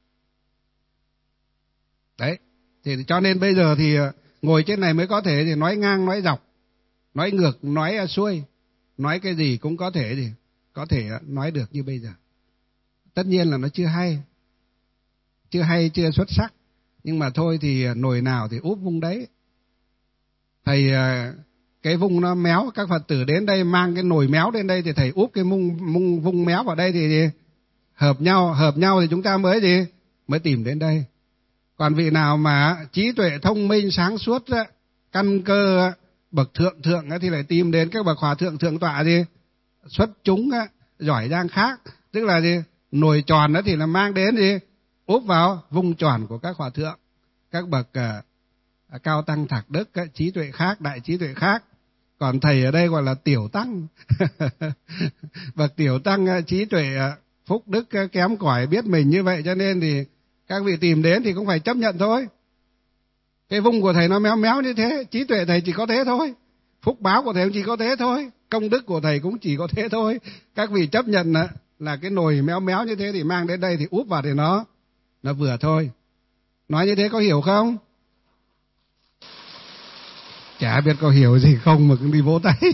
Đấy. Thì cho nên bây giờ thì ngồi trên này mới có thể thì nói ngang, nói dọc, nói ngược, nói xuôi, nói cái gì cũng có thể thì có thể nói được như bây giờ. Tất nhiên là nó chưa hay, chưa hay, chưa xuất sắc, nhưng mà thôi thì nồi nào thì úp vung đấy. Thầy cái vung nó méo, các Phật tử đến đây mang cái nồi méo đến đây thì thầy úp cái mung, mung vung méo vào đây thì gì? Hợp nhau, hợp nhau thì chúng ta mới gì? Mới tìm đến đây. Còn vị nào mà trí tuệ thông minh sáng suốt, căn cơ bậc thượng thượng thì lại tìm đến các bậc hòa thượng thượng tọa gì? Xuất chúng, giỏi giang khác. Tức là gì? Nồi tròn đó thì là mang đến gì? Úp vào vung tròn của các hòa thượng, các bậc uh, cao tăng thạc đức, các trí tuệ khác, đại trí tuệ khác. Còn thầy ở đây gọi là tiểu tăng. Bậc tiểu tăng trí tuệ phúc đức kém cỏi, biết mình như vậy cho nên thì các vị tìm đến thì cũng phải chấp nhận thôi. Cái vung của thầy nó méo méo như thế, trí tuệ thầy chỉ có thế thôi. Phúc báo của thầy cũng chỉ có thế thôi, công đức của thầy cũng chỉ có thế thôi. Các vị chấp nhận là, là cái nồi méo méo như thế thì mang đến đây thì úp vào thì nó nó vừa thôi. Nói như thế có hiểu không? Chả biết có hiểu gì không mà cũng đi vỗ tay.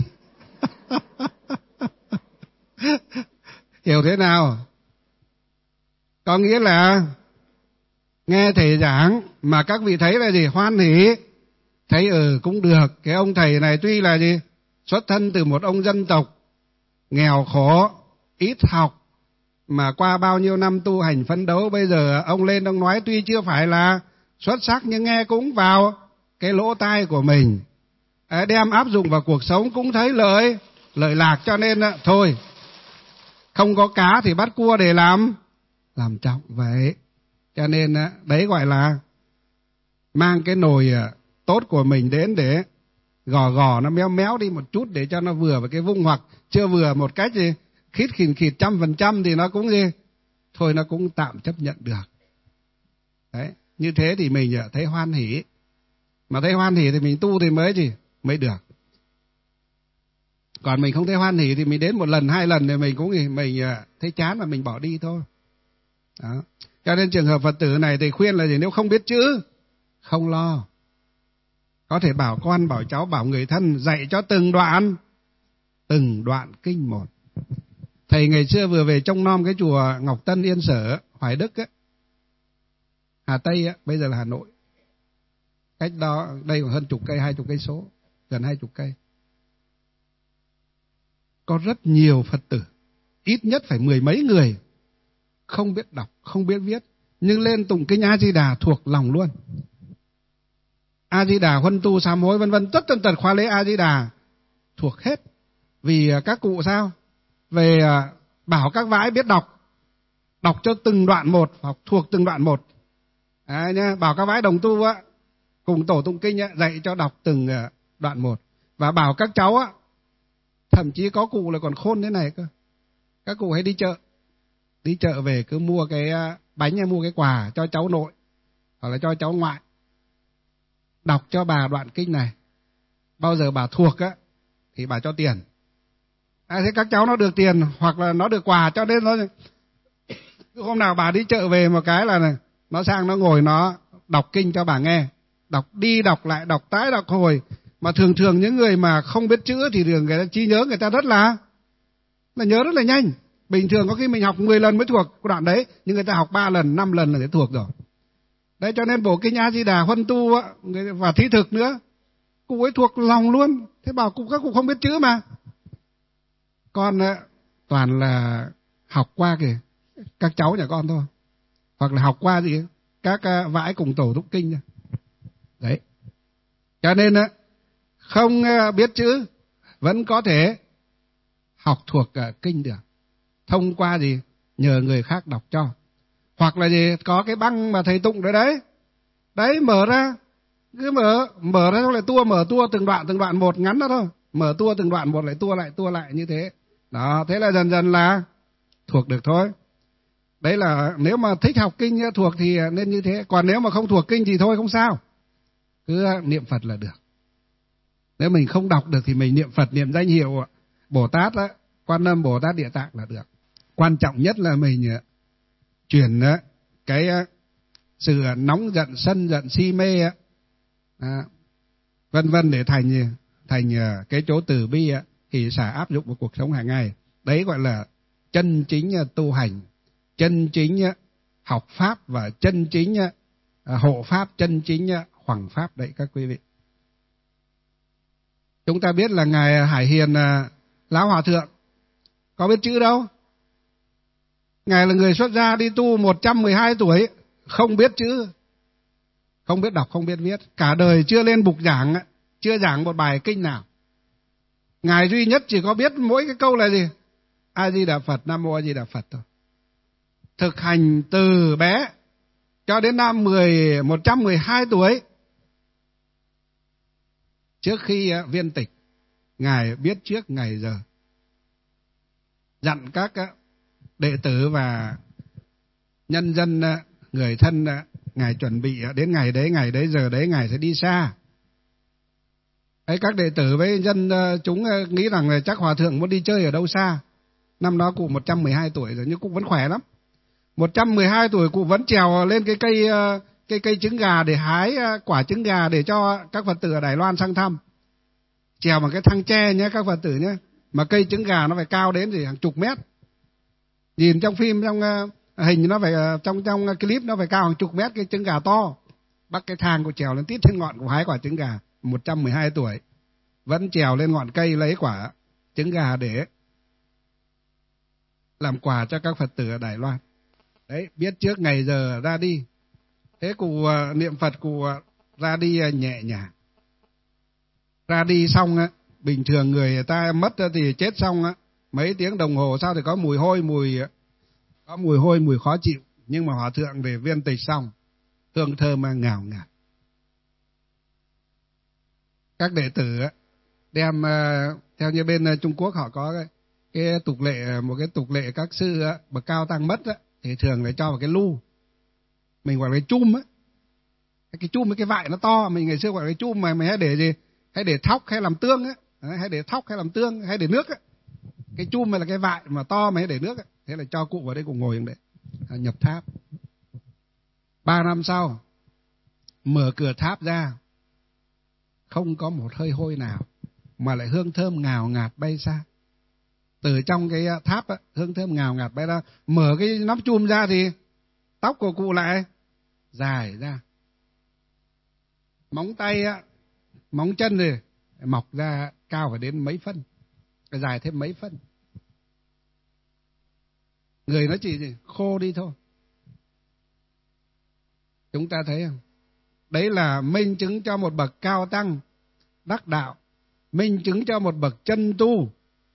Hiểu thế nào? Có nghĩa là nghe thầy giảng mà các vị thấy là gì? Hoan hỉ. Thấy ừ cũng được. Cái ông thầy này tuy là gì? Xuất thân từ một ông dân tộc nghèo khổ, ít học, mà qua bao nhiêu năm tu hành phấn đấu, bây giờ ông lên ông nói tuy chưa phải là xuất sắc nhưng nghe cũng vào cái lỗ tai của mình. À, đem áp dụng vào cuộc sống cũng thấy lợi, lợi lạc, cho nên thôi, không có cá thì bắt cua để làm, làm trọng vậy. Cho nên đấy gọi là mang cái nồi tốt của mình đến để gò gò nó méo méo đi một chút để cho nó vừa với cái vung, hoặc chưa vừa một cách gì khít khìn khịt trăm phần trăm thì nó cũng gì thôi, nó cũng tạm chấp nhận được. Đấy, như thế thì mình thấy hoan hỉ. Mà thấy hoan hỉ thì mình tu thì mới gì mới được. Còn mình không thấy hoan hỉ thì mình đến một lần hai lần thì mình cũng gì mình thấy chán và mình bỏ đi thôi. Đó. Cho nên trường hợp Phật tử này thì khuyên là gì? Nếu không biết chữ, không lo, có thể bảo con, bảo cháu, bảo người thân dạy cho từng đoạn, từng đoạn kinh một. Thầy ngày xưa vừa về trông nom cái chùa Ngọc Tân Yên Sở Hoài Đức ấy, Hà Tây ấy, bây giờ là Hà Nội. Cách đó đây khoảng hơn chục cây, hai chục cây số, gần hai chục cây. Có rất nhiều Phật tử, ít nhất phải mười mấy người, không biết đọc, không biết viết, nhưng lên tụng kinh A Di Đà thuộc lòng luôn. A Di Đà, Huân Tu, Sám Hối vân vân, tất tần tật khóa lễ A Di Đà thuộc hết. Vì các cụ sao? Về bảo các vãi biết đọc, đọc cho từng đoạn một, hoặc thuộc từng đoạn một. À, nhá, bảo các vãi đồng tu á, cùng tổ tụng kinh á, dạy cho đọc từng đoạn một. Và bảo các cháu á, thậm chí có cụ là còn khôn thế này cơ. Các cụ hay đi chợ, đi chợ về cứ mua cái bánh hay mua cái quà cho cháu nội hoặc là cho cháu ngoại, đọc cho bà đoạn kinh này. Bao giờ bà thuộc á thì bà cho tiền. À, thế các cháu nó được tiền hoặc là nó được quà, cho nên nó hôm nào bà đi chợ về một cái là này, nó sang nó ngồi nó đọc kinh cho bà nghe, đọc đi đọc lại, đọc tái đọc hồi. Mà thường thường những người mà không biết chữ thì thường người ta trí nhớ người ta rất là là nhớ rất là nhanh. Bình thường có khi mình học mười lần mới thuộc đoạn đấy, nhưng người ta học ba lần, năm lần là để thuộc rồi. Đấy, cho nên bộ kinh A Di Đà Huân Tu á, và thí thực nữa, cụ ấy thuộc lòng luôn. Thế bảo cụ, các cụ không biết chữ mà. Con toàn là học qua kìa các cháu nhà con thôi, hoặc là học qua gì các vãi cùng tổ tụng kinh. Đấy, cho nên không biết chữ vẫn có thể học thuộc kinh được, thông qua gì nhờ người khác đọc cho. Hoặc là gì có cái băng mà thầy tụng đấy đấy, đấy mở ra, cứ mở mở ra xong lại tua, mở tua từng đoạn từng đoạn một, ngắn đó thôi, mở tua từng đoạn một lại tua lại tua lại như thế đó. Thế là dần dần là thuộc được thôi. Đấy là nếu mà thích học kinh thuộc thì nên như thế. Còn nếu mà không thuộc kinh thì thôi, không sao, cứ niệm Phật là được. Nếu mình không đọc được thì mình niệm Phật, niệm danh hiệu Bồ Tát đó, Quan Âm, Bồ Tát, Địa Tạng là được. Quan trọng nhất là mình chuyển cái sự nóng giận, sân giận, si mê à, vân vân để thành thành cái chỗ từ bi thì xả áp dụng vào cuộc sống hàng ngày. Đấy gọi là chân chính tu hành, chân chính học pháp và chân chính hộ pháp, chân chính hoằng pháp đấy các quý vị. Chúng ta biết là ngài Hải Hiền Lão Hòa Thượng có biết chữ đâu. Ngài là người xuất gia đi tu một trăm mười hai tuổi, không biết chữ, không biết đọc, không biết viết, cả đời chưa lên bục giảng, chưa giảng một bài kinh nào. Ngài duy nhất chỉ có biết mỗi cái câu là gì? A Di Đà Phật, Nam Mô A Di Đà Phật thôi. Thực hành từ bé cho đến năm một trăm mười hai tuổi. Trước khi viên tịch, Ngài biết trước ngày giờ, dặn các đệ tử và nhân dân, người thân Ngài chuẩn bị đến ngày đấy, ngày đấy, giờ đấy Ngài sẽ đi xa. ấy các đệ tử với dân chúng nghĩ rằng là chắc hòa thượng muốn đi chơi ở đâu xa. Năm đó cụ một trăm mười hai tuổi rồi nhưng cũng vẫn khỏe lắm. một trăm mười hai tuổi cụ vẫn trèo lên cái cây cây cây trứng gà để hái quả trứng gà để cho các Phật tử ở Đài Loan sang thăm. Trèo bằng cái thang tre nhé các Phật tử nhé. Mà cây trứng gà nó phải cao đến thì hàng chục mét. Nhìn trong phim, trong hình nó phải, trong trong clip nó phải cao hàng chục mét, cái trứng gà to. Bắt cái thang của trèo lên tít trên ngọn của hái quả trứng gà. một trăm mười hai tuổi vẫn trèo lên ngọn cây lấy quả trứng gà để làm quà cho các Phật tử ở Đài Loan. Đấy, biết trước ngày giờ ra đi. Thế cụ uh, niệm Phật, cụ uh, ra đi uh, nhẹ nhàng. Ra đi xong uh, bình thường người ta mất uh, thì chết xong uh, mấy tiếng đồng hồ sau thì có mùi hôi, mùi uh, có mùi hôi, mùi khó chịu. Nhưng mà hòa thượng về viên tịch xong, hương thơm uh, ngào ngạt. Các đệ tử uh, đem uh, theo như bên uh, Trung Quốc họ có cái, cái tục lệ, một cái tục lệ các sư uh, bậc cao tăng mất uh, thì thường lại cho vào cái lu, mình gọi là cái chum á, cái chum với cái vại nó to, mình ngày xưa gọi là cái chum mà mình hay để gì, hay để thóc hay làm tương á, hay để thóc hay làm tương hay để nước á, cái chum này là cái vại mà to mà hay để nước á, thế là cho cụ vào đây cùng ngồi trong đấy, nhập tháp. Ba năm sau mở cửa tháp ra, không có một hơi hôi nào mà lại hương thơm ngào ngạt bay xa. Từ trong cái tháp á, hương thơm ngào ngạt bay ra. Mở cái nắp chum ra thì tóc của cụ lại dài ra, móng tay á, móng chân thì mọc ra cao phải đến mấy phân, dài thêm mấy phân. Người nó chỉ khô đi thôi. Chúng ta thấy không? Đấy là minh chứng cho một bậc cao tăng đắc đạo, minh chứng cho một bậc chân tu.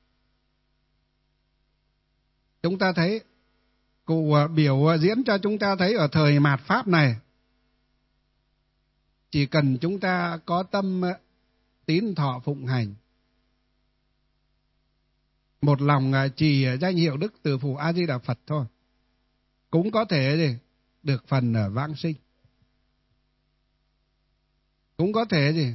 Chúng ta thấy cụ biểu diễn cho chúng ta thấy ở thời mạt Pháp này, chỉ cần chúng ta có tâm tín thọ phụng hành, một lòng trì danh hiệu Đức Từ Phụ A Di Đà Phật thôi, cũng có thể gì được phần ở vãng sinh, cũng có thể gì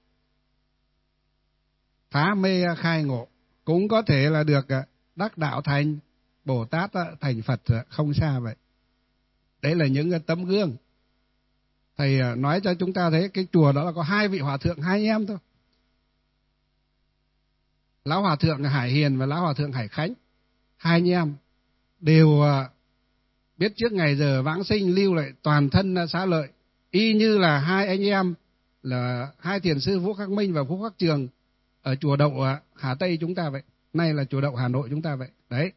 phá mê khai ngộ, cũng có thể là được đắc đạo thành Bồ Tát, thành Phật, không xa vậy. Đấy là những cái tấm gương. Thầy nói cho chúng ta thấy cái chùa đó là có hai vị hòa thượng, hai anh em thôi. Lão hòa thượng Hải Hiền và lão hòa thượng Hải Khánh, hai anh em đều biết trước ngày giờ vãng sinh, lưu lại toàn thân xá lợi, y như là hai anh em là hai thiền sư Phúc Khắc Minh và Phúc Khắc Trường ở chùa Đậu Hà Tây chúng ta vậy, nay là chùa Đậu Hà Nội chúng ta vậy. Đấy.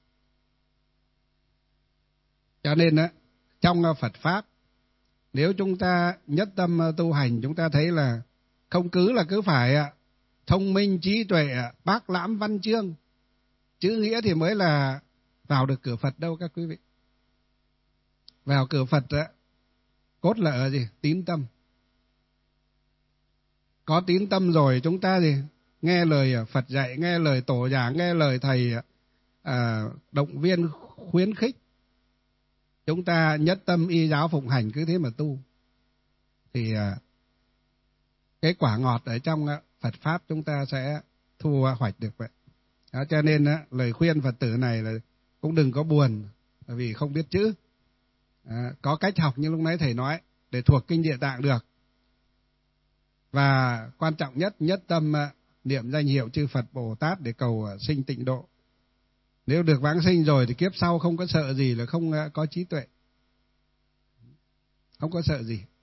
Cho nên á, trong Phật Pháp, nếu chúng ta nhất tâm tu hành, chúng ta thấy là không cứ là cứ phải thông minh, trí tuệ, bác lãm văn chương, chữ nghĩa thì mới là vào được cửa Phật đâu các quý vị. Vào cửa Phật á, cốt là ở gì? Tín tâm. Có tín tâm rồi chúng ta gì? Nghe lời Phật dạy, nghe lời tổ giảng, nghe lời thầy à, động viên khuyến khích, chúng ta nhất tâm y giáo phụng hành, cứ thế mà tu thì à, cái quả ngọt ở trong Phật Pháp chúng ta sẽ thu hoạch được vậy. Đó, cho nên á, lời khuyên Phật tử này là cũng đừng có buồn vì không biết chữ. À, có cách học như lúc nãy thầy nói để thuộc kinh Địa Tạng được. Và quan trọng nhất, nhất tâm uh, niệm danh hiệu chư Phật Bồ Tát để cầu uh, sinh tịnh độ. Nếu được vãng sinh rồi thì kiếp sau không có sợ gì là không uh, có trí tuệ. Không có sợ gì.